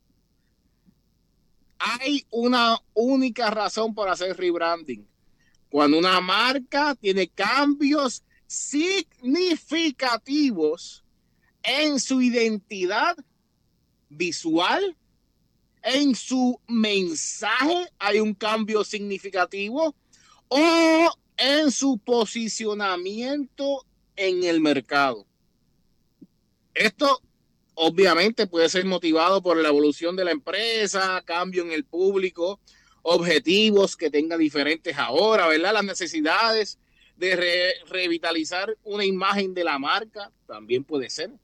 Hay una única razón para hacer rebranding. Cuando una marca tiene cambios significativos en su identidad visual, en su mensaje hay un cambio significativo o en su posicionamiento en el mercado. Esto obviamente puede ser motivado por la evolución de la empresa, cambio en el público, objetivos que tenga diferentes ahora, ¿verdad? Las necesidades de re revitalizar una imagen de la marca también puede ser.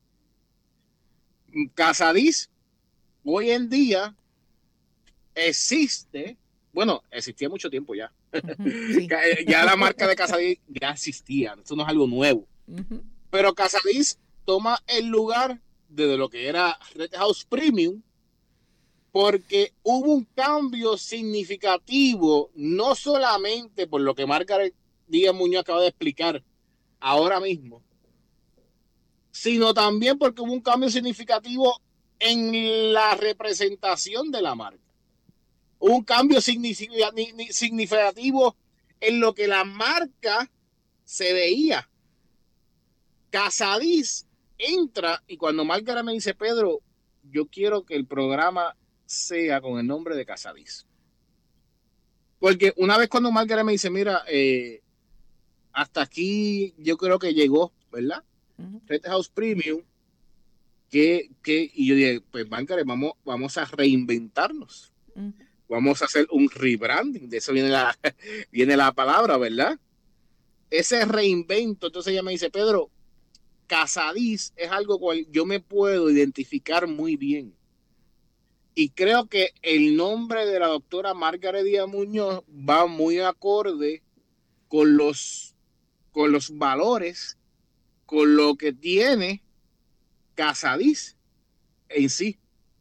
Casadiz hoy en día existe, bueno, existía mucho tiempo ya. Sí. Ya la marca de Casadiz ya existía, esto no es algo nuevo. Uh-huh. Pero Casadiz toma el lugar de lo que era Red House Premium porque hubo un cambio significativo, no solamente por lo que Margaret Díaz Muñoz acaba de explicar ahora mismo, sino también porque hubo un cambio significativo en la representación de la marca. Hubo un cambio significativo en lo que la marca se veía. Casadiz entra y cuando Margaret me dice, Pedro, yo quiero que el programa sea con el nombre de Casadiz. Porque una vez cuando Margaret me dice, mira, eh, hasta aquí yo creo que llegó, ¿verdad? Uh-huh. Red House Premium, que, que, y yo dije, pues Margaret, vamos, vamos a reinventarnos. Uh-huh. Vamos a hacer un rebranding, de eso viene la, viene la palabra, ¿verdad? Ese reinvento, entonces ella me dice, Pedro, Casadiz es algo con el que yo me puedo identificar muy bien. Y creo que el nombre de la doctora Margaret Díaz Muñoz va muy acorde con los, con los valores, con lo que tiene Casadís en sí.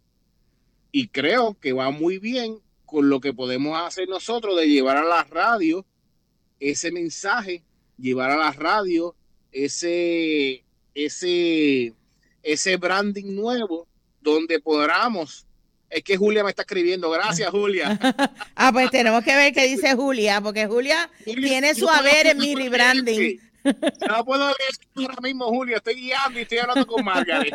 Y creo que va muy bien con lo que podemos hacer nosotros de llevar a la radio ese mensaje, llevar a la radio ese, ese, ese branding nuevo donde podamos. Es que Julia me está escribiendo. Gracias, Julia. Ah, pues tenemos que ver qué dice Julia, porque Julia, Julia tiene su haber en mi rebranding. No puedo leer ahora mismo, Julia. Estoy guiando y estoy hablando con Margaret.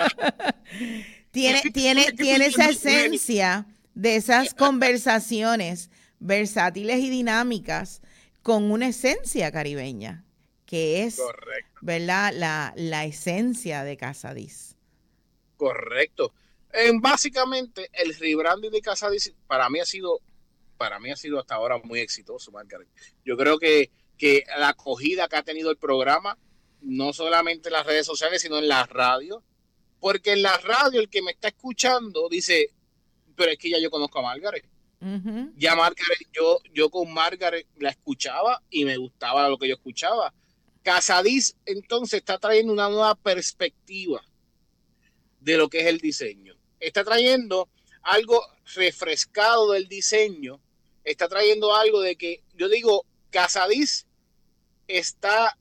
Tiene, tiene, tiene esa esencia de esas conversaciones versátiles y dinámicas con una esencia caribeña, que es, correcto, ¿verdad? La, la esencia de Casadís. Correcto. En, básicamente, el rebranding de Casadís para mí ha sido, para mí ha sido hasta ahora muy exitoso, Margaret. Yo creo que, que la acogida que ha tenido el programa, no solamente en las redes sociales, sino en la radio, porque en la radio el que me está escuchando dice, pero es que ya yo conozco a Margaret. Uh-huh. Ya Margaret, yo, yo con Margaret la escuchaba y me gustaba lo que yo escuchaba. Casadís entonces está trayendo una nueva perspectiva de lo que es el diseño. Está trayendo algo refrescado del diseño. Está trayendo algo de que, yo digo, Casadís está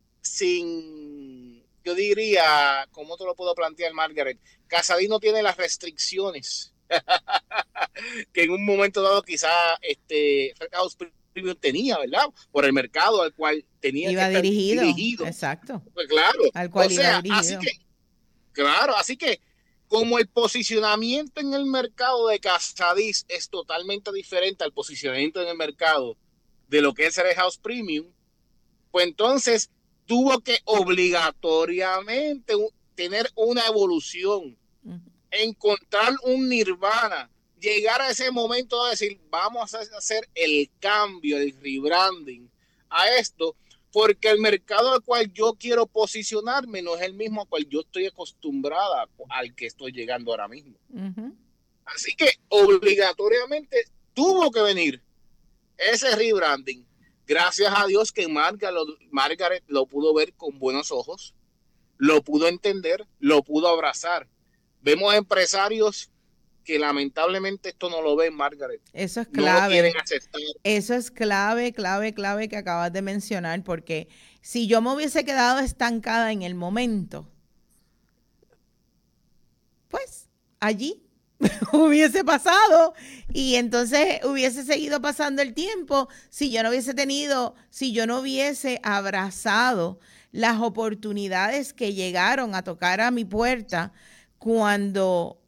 sin, yo diría, ¿cómo te lo puedo plantear, Margaret? Casadís no tiene las restricciones que en un momento dado quizá este House Premium tenía, ¿verdad? Por el mercado al cual tenía iba que estar dirigido. dirigido. Exacto. Pues claro. Al cual o sea, iba dirigido. Así que, claro, así que como el posicionamiento en el mercado de Casadís es totalmente diferente al posicionamiento en el mercado de lo que es el House Premium, pues entonces tuvo que obligatoriamente tener una evolución, uh-huh, encontrar un nirvana, llegar a ese momento de decir, vamos a hacer el cambio, el rebranding a esto, porque el mercado al cual yo quiero posicionarme no es el mismo al cual yo estoy acostumbrada, al que estoy llegando ahora mismo. Uh-huh. Así que obligatoriamente tuvo que venir ese rebranding. Gracias a Dios que Margaret lo, Margaret lo pudo ver con buenos ojos, lo pudo entender, lo pudo abrazar. Vemos empresarios que lamentablemente esto no lo ven, Margaret. Eso es clave. No lo quieren aceptar. Eso es clave, clave, clave que acabas de mencionar, porque si yo me hubiese quedado estancada en el momento, pues allí hubiese pasado y entonces hubiese seguido pasando el tiempo si yo no hubiese tenido, si yo no hubiese abrazado las oportunidades que llegaron a tocar a mi puerta cuando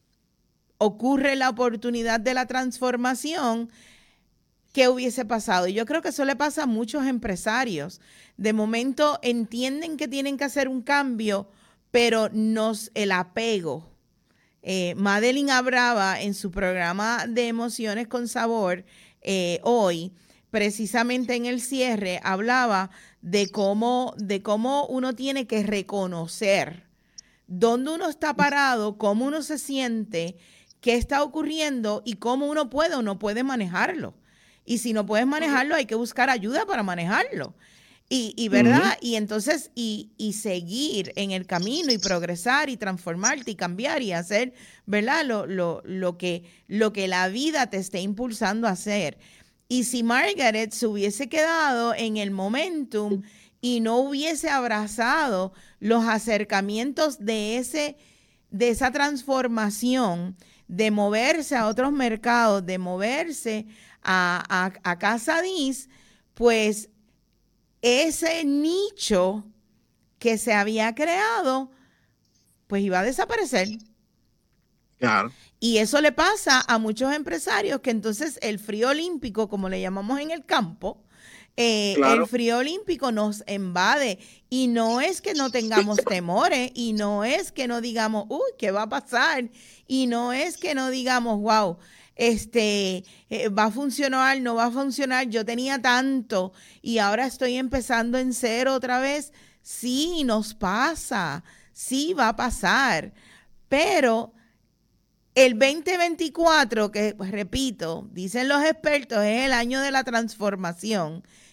ocurre la oportunidad de la transformación. ¿Qué hubiese pasado? Y yo creo que eso le pasa a muchos empresarios. De momento entienden que tienen que hacer un cambio, pero nos, el apego. Eh, Madeline hablaba en su programa de Emociones con Sabor eh, hoy, precisamente en el cierre, hablaba de cómo, de cómo uno tiene que reconocer dónde uno está parado, cómo uno se siente, qué está ocurriendo y cómo uno puede o no puede manejarlo. Y si no puedes manejarlo, hay que buscar ayuda para manejarlo. Y, y ¿verdad? Uh-huh. Y entonces, y, y seguir en el camino y progresar y transformarte y cambiar y hacer, ¿verdad? Lo, lo, lo, que, lo que la vida te esté impulsando a hacer. Y si Margaret se hubiese quedado en el momentum y no hubiese abrazado los acercamientos de, ese, de esa transformación, de moverse a otros mercados, de moverse a, a, a Casadís, pues ese nicho que se había creado, pues iba a desaparecer. Claro. Y eso le pasa a muchos empresarios que entonces el frío olímpico, como le llamamos en el campo, eh, claro, el frío olímpico nos invade. Y no es que no tengamos temores, y no es que no digamos, uy, ¿qué va a pasar? Y no es que no digamos, wow, este, eh, va a funcionar, no va a funcionar, yo tenía tanto y ahora estoy empezando en cero otra vez. Sí, nos pasa, sí va a pasar, pero el veinte veinticuatro, que pues, repito, dicen los expertos, es el año de la transformación,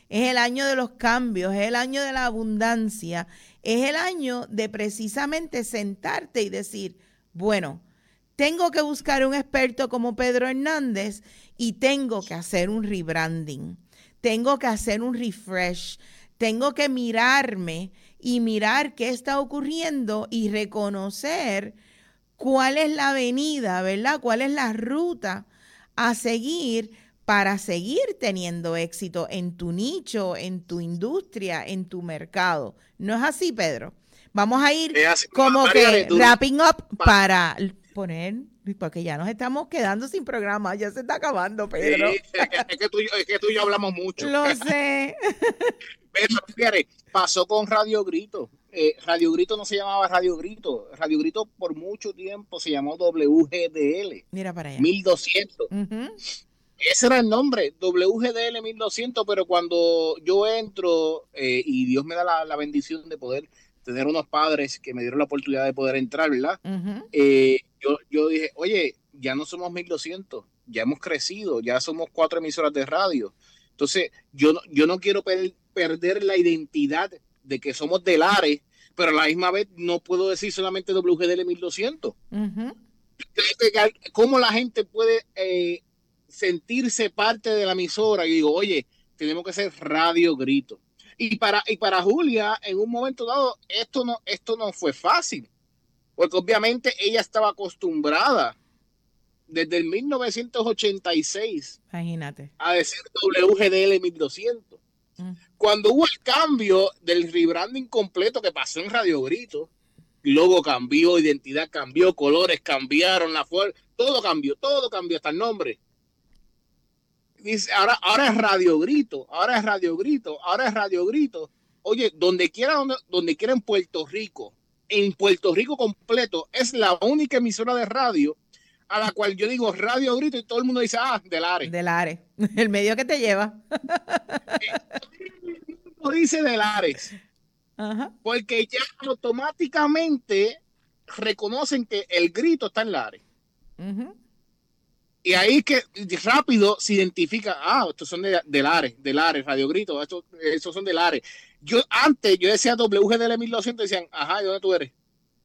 es el año de los cambios, es el año de la abundancia, es el año de precisamente sentarte y decir, bueno, tengo que buscar un experto como Pedro Hernández y tengo que hacer un rebranding, tengo que hacer un refresh, tengo que mirarme y mirar qué está ocurriendo y reconocer cuál es la avenida, ¿verdad? ¿Cuál es la ruta a seguir para seguir teniendo éxito en tu nicho, en tu industria, en tu mercado? ¿No es así, Pedro? Vamos a ir como que wrapping up para poner, porque ya nos estamos quedando sin programa, ya se está acabando, Pedro. Sí, es, que, es, que tú, es que tú y yo hablamos mucho. Lo sé. Pero, fíjate, pasó con Radio Grito. Eh, Radio Grito no se llamaba Radio Grito. Radio Grito por mucho tiempo se llamó W G D L. Mira para allá. mil doscientos. Uh-huh. Ese era el nombre, W G D L mil doscientos, pero cuando yo entro eh, y Dios me da la, la bendición de poder tener unos padres que me dieron la oportunidad de poder entrar, ¿verdad? Uh-huh. Eh, yo, yo dije, oye, ya no somos mil doscientos, ya hemos crecido, ya somos cuatro emisoras de radio. Entonces, yo no, yo no quiero per- perder la identidad de que somos de Lares, pero a la misma vez no puedo decir solamente W G D L mil doscientos. Uh-huh. ¿Cómo la gente puede eh, sentirse parte de la emisora? Y digo, oye, tenemos que hacer Radio Grito. Y para, y para Julia, en un momento dado, esto no, esto no fue fácil, porque obviamente ella estaba acostumbrada desde el mil novecientos ochenta y seis, imagínate, a decir W G D L mil doscientos. Mm. Cuando hubo el cambio del rebranding completo que pasó en Radio Grito, logo cambió, identidad cambió, colores cambiaron, la forma, todo cambió, todo cambió, hasta el nombre. Dice, ahora, ahora es Radio Grito, ahora es Radio Grito, ahora es Radio Grito. Oye, donde quiera, donde, donde quiera en Puerto Rico, en Puerto Rico completo, es la única emisora de radio a la cual yo digo Radio Grito y todo el mundo dice, ah, del Lares. Del Lares, el medio que te lleva. No dice del Lares. Ajá. Porque ya automáticamente reconocen que el grito está en Lares. Uh-huh. Y ahí que rápido se identifica, ah, estos son de, de Lares, de Lares, Radio Grito, estos, estos son de Lares. Yo antes, yo decía W G D L mil doscientos, decían, ajá, ¿de dónde tú eres?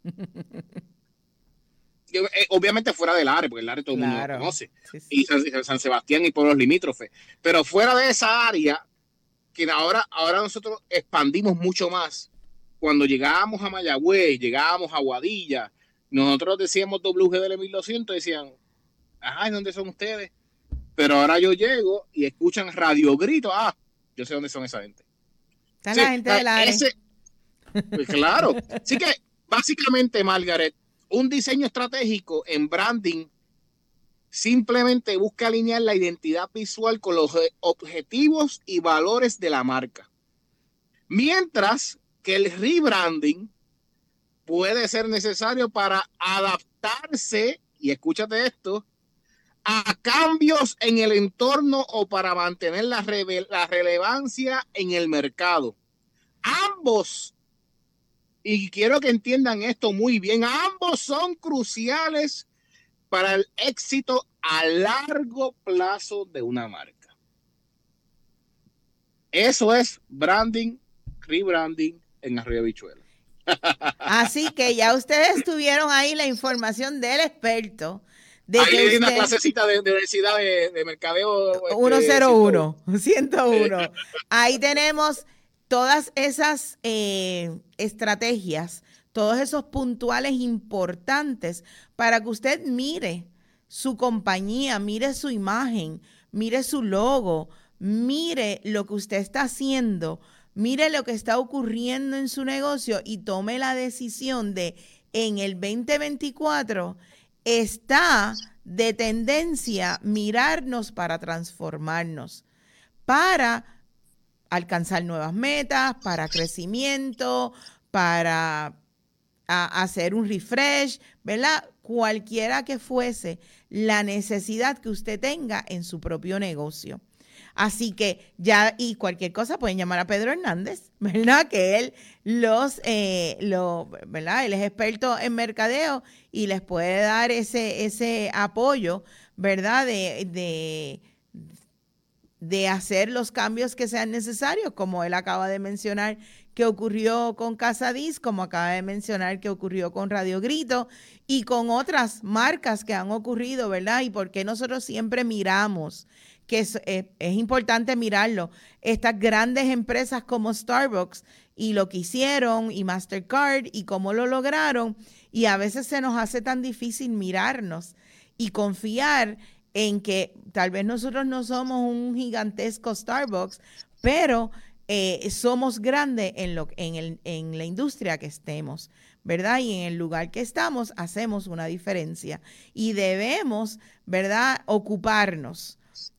Yo, eh, obviamente fuera de Lares, porque el Lares todo el claro. mundo lo conoce, sí, sí. Y San, San Sebastián y pueblos limítrofes. Pero fuera de esa área, que ahora, ahora nosotros expandimos mucho más. Cuando llegábamos a Mayagüez, llegábamos a Aguadilla, nosotros decíamos W G D L mil doscientos, decían, ajá, ¿dónde son ustedes? Pero ahora yo llego y escuchan Radio Grito. Ah, yo sé dónde son esa gente. Está sí, la gente de la ese, pues claro. Así que, básicamente, Margaret, un diseño estratégico en branding simplemente busca alinear la identidad visual con los objetivos y valores de la marca. Mientras que el rebranding puede ser necesario para adaptarse, y escúchate esto, a cambios en el entorno o para mantener la, re- la relevancia en el mercado. Ambos, y quiero que entiendan esto muy bien, ambos son cruciales para el éxito a largo plazo de una marca. Eso es branding, rebranding en Arroyo Habichuela. Así que ya ustedes tuvieron ahí la información del experto. De ahí que hay usted... una clasecita de, de universidad de, de mercadeo. ciento uno, ciento uno. Ahí tenemos todas esas eh, estrategias, todos esos puntuales importantes para que usted mire su compañía, mire su imagen, mire su logo, mire lo que usted está haciendo, mire lo que está ocurriendo en su negocio y tome la decisión de en el veinte veinticuatro está de tendencia mirarnos para transformarnos, para alcanzar nuevas metas, para crecimiento, para a, hacer un refresh, ¿verdad? Cualquiera que fuese la necesidad que usted tenga en su propio negocio. Así que ya, y cualquier cosa pueden llamar a Pedro Hernández, ¿verdad? Que él los, eh, lo, ¿verdad? Él es experto en mercadeo y les puede dar ese, ese apoyo, ¿verdad? De, de, de hacer los cambios que sean necesarios, como él acaba de mencionar que ocurrió con Casadís, como acaba de mencionar que ocurrió con Radio Grito y con otras marcas que han ocurrido, ¿verdad? Y por qué nosotros siempre miramos, que es, es, es importante mirarlo, estas grandes empresas como Starbucks y lo que hicieron y Mastercard y cómo lo lograron, y a veces se nos hace tan difícil mirarnos y confiar en que tal vez nosotros no somos un gigantesco Starbucks, pero eh, somos grandes en, lo, en, el, en la industria que estemos, ¿verdad? Y en el lugar que estamos hacemos una diferencia y debemos, ¿verdad?, ocuparnos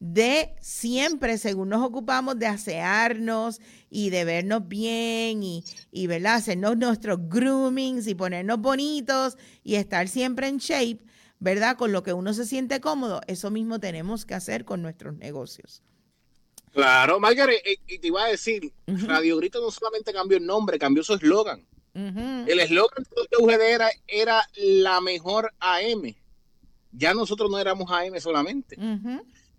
de siempre, según nos ocupamos, de asearnos y de vernos bien y, y ¿verdad?, hacernos nuestros groomings y ponernos bonitos y estar siempre en shape, ¿verdad? Con lo que uno se siente cómodo. Eso mismo tenemos que hacer con nuestros negocios. Claro, Margaret, y te iba a decir, uh-huh. Radio Grito no solamente cambió el nombre, cambió su eslogan. Uh-huh. El eslogan de W G D era, era la mejor A M. Ya nosotros no éramos A M solamente. Uh-huh.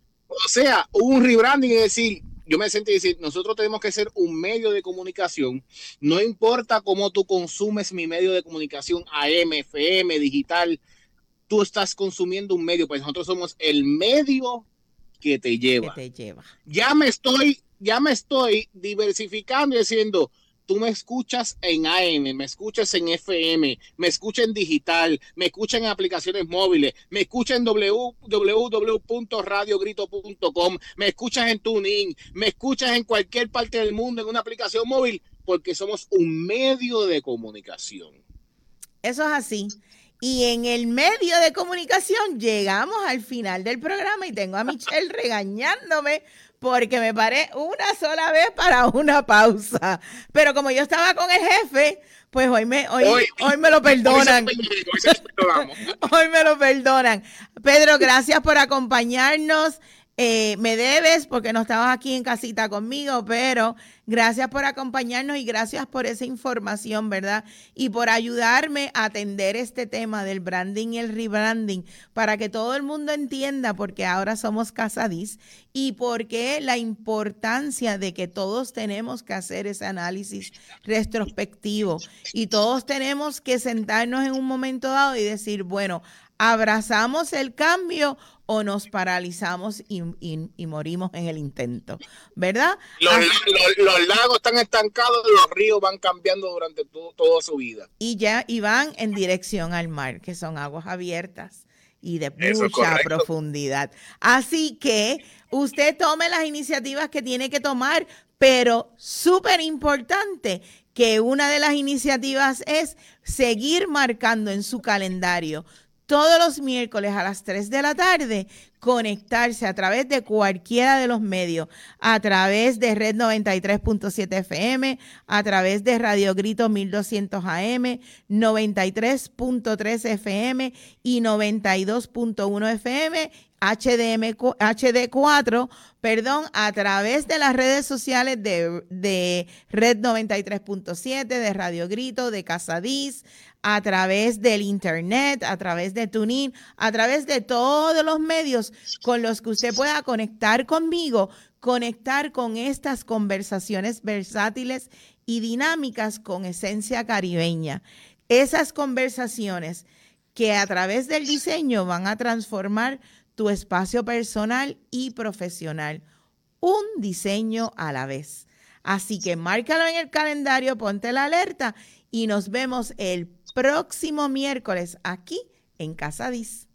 O sea, hubo un rebranding, es decir, yo me sentí decir, nosotros tenemos que ser un medio de comunicación, no importa cómo tú consumes mi medio de comunicación, A M, F M, digital, tú estás consumiendo un medio, pues nosotros somos el medio que te lleva. Que te lleva. Ya me estoy, ya me estoy diversificando y diciendo, tú me escuchas en A M, me escuchas en F M, me escuchas en digital, me escuchas en aplicaciones móviles, me escuchas en doble u doble u doble u punto radio grito punto com, me escuchas en TuneIn, me escuchas en cualquier parte del mundo en una aplicación móvil, porque somos un medio de comunicación. Eso es así. Y en el medio de comunicación llegamos al final del programa y tengo a Michelle regañándome porque me paré una sola vez para una pausa. Pero como yo estaba con el jefe, pues hoy me, hoy, hoy, hoy me lo perdonan. Hoy, se, hoy, se hoy me lo perdonan. Pedro, gracias por acompañarnos. Eh, me debes porque no estabas aquí en casita conmigo, pero gracias por acompañarnos y gracias por esa información, ¿verdad? Y por ayudarme a atender este tema del branding y el rebranding para que todo el mundo entienda por qué ahora somos Casadís y por qué la importancia de que todos tenemos que hacer ese análisis retrospectivo y todos tenemos que sentarnos en un momento dado y decir, bueno, ¿abrazamos el cambio o nos paralizamos y, y, y morimos en el intento? ¿Verdad? Los, los, los lagos están estancados, los ríos van cambiando durante tu, toda su vida. Y ya y van en dirección al mar, que son aguas abiertas y de mucha profundidad. Así que usted tome las iniciativas que tiene que tomar, pero súper importante que una de las iniciativas es seguir marcando en su calendario todos los miércoles a las tres de la tarde, conectarse a través de cualquiera de los medios, a través de Red noventa y tres punto siete F M, a través de Radio Grito mil doscientos A M, noventa y tres punto tres F M y noventa y dos punto uno F M, H D M, H D cuatro, perdón, a través de las redes sociales de, de Red noventa y tres punto siete, de Radio Grito, de Casadís, a través del internet, a través de TuneIn, a través de todos los medios con los que usted pueda conectar conmigo, conectar con estas conversaciones versátiles y dinámicas con esencia caribeña. Esas conversaciones que a través del diseño van a transformar tu espacio personal y profesional. Un diseño a la vez. Así que márcalo en el calendario, ponte la alerta y nos vemos el próximo miércoles aquí en Casadís.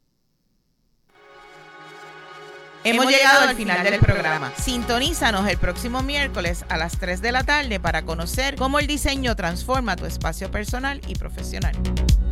Hemos llegado al final del programa. Sintonízanos el próximo miércoles a las tres de la tarde para conocer cómo el diseño transforma tu espacio personal y profesional.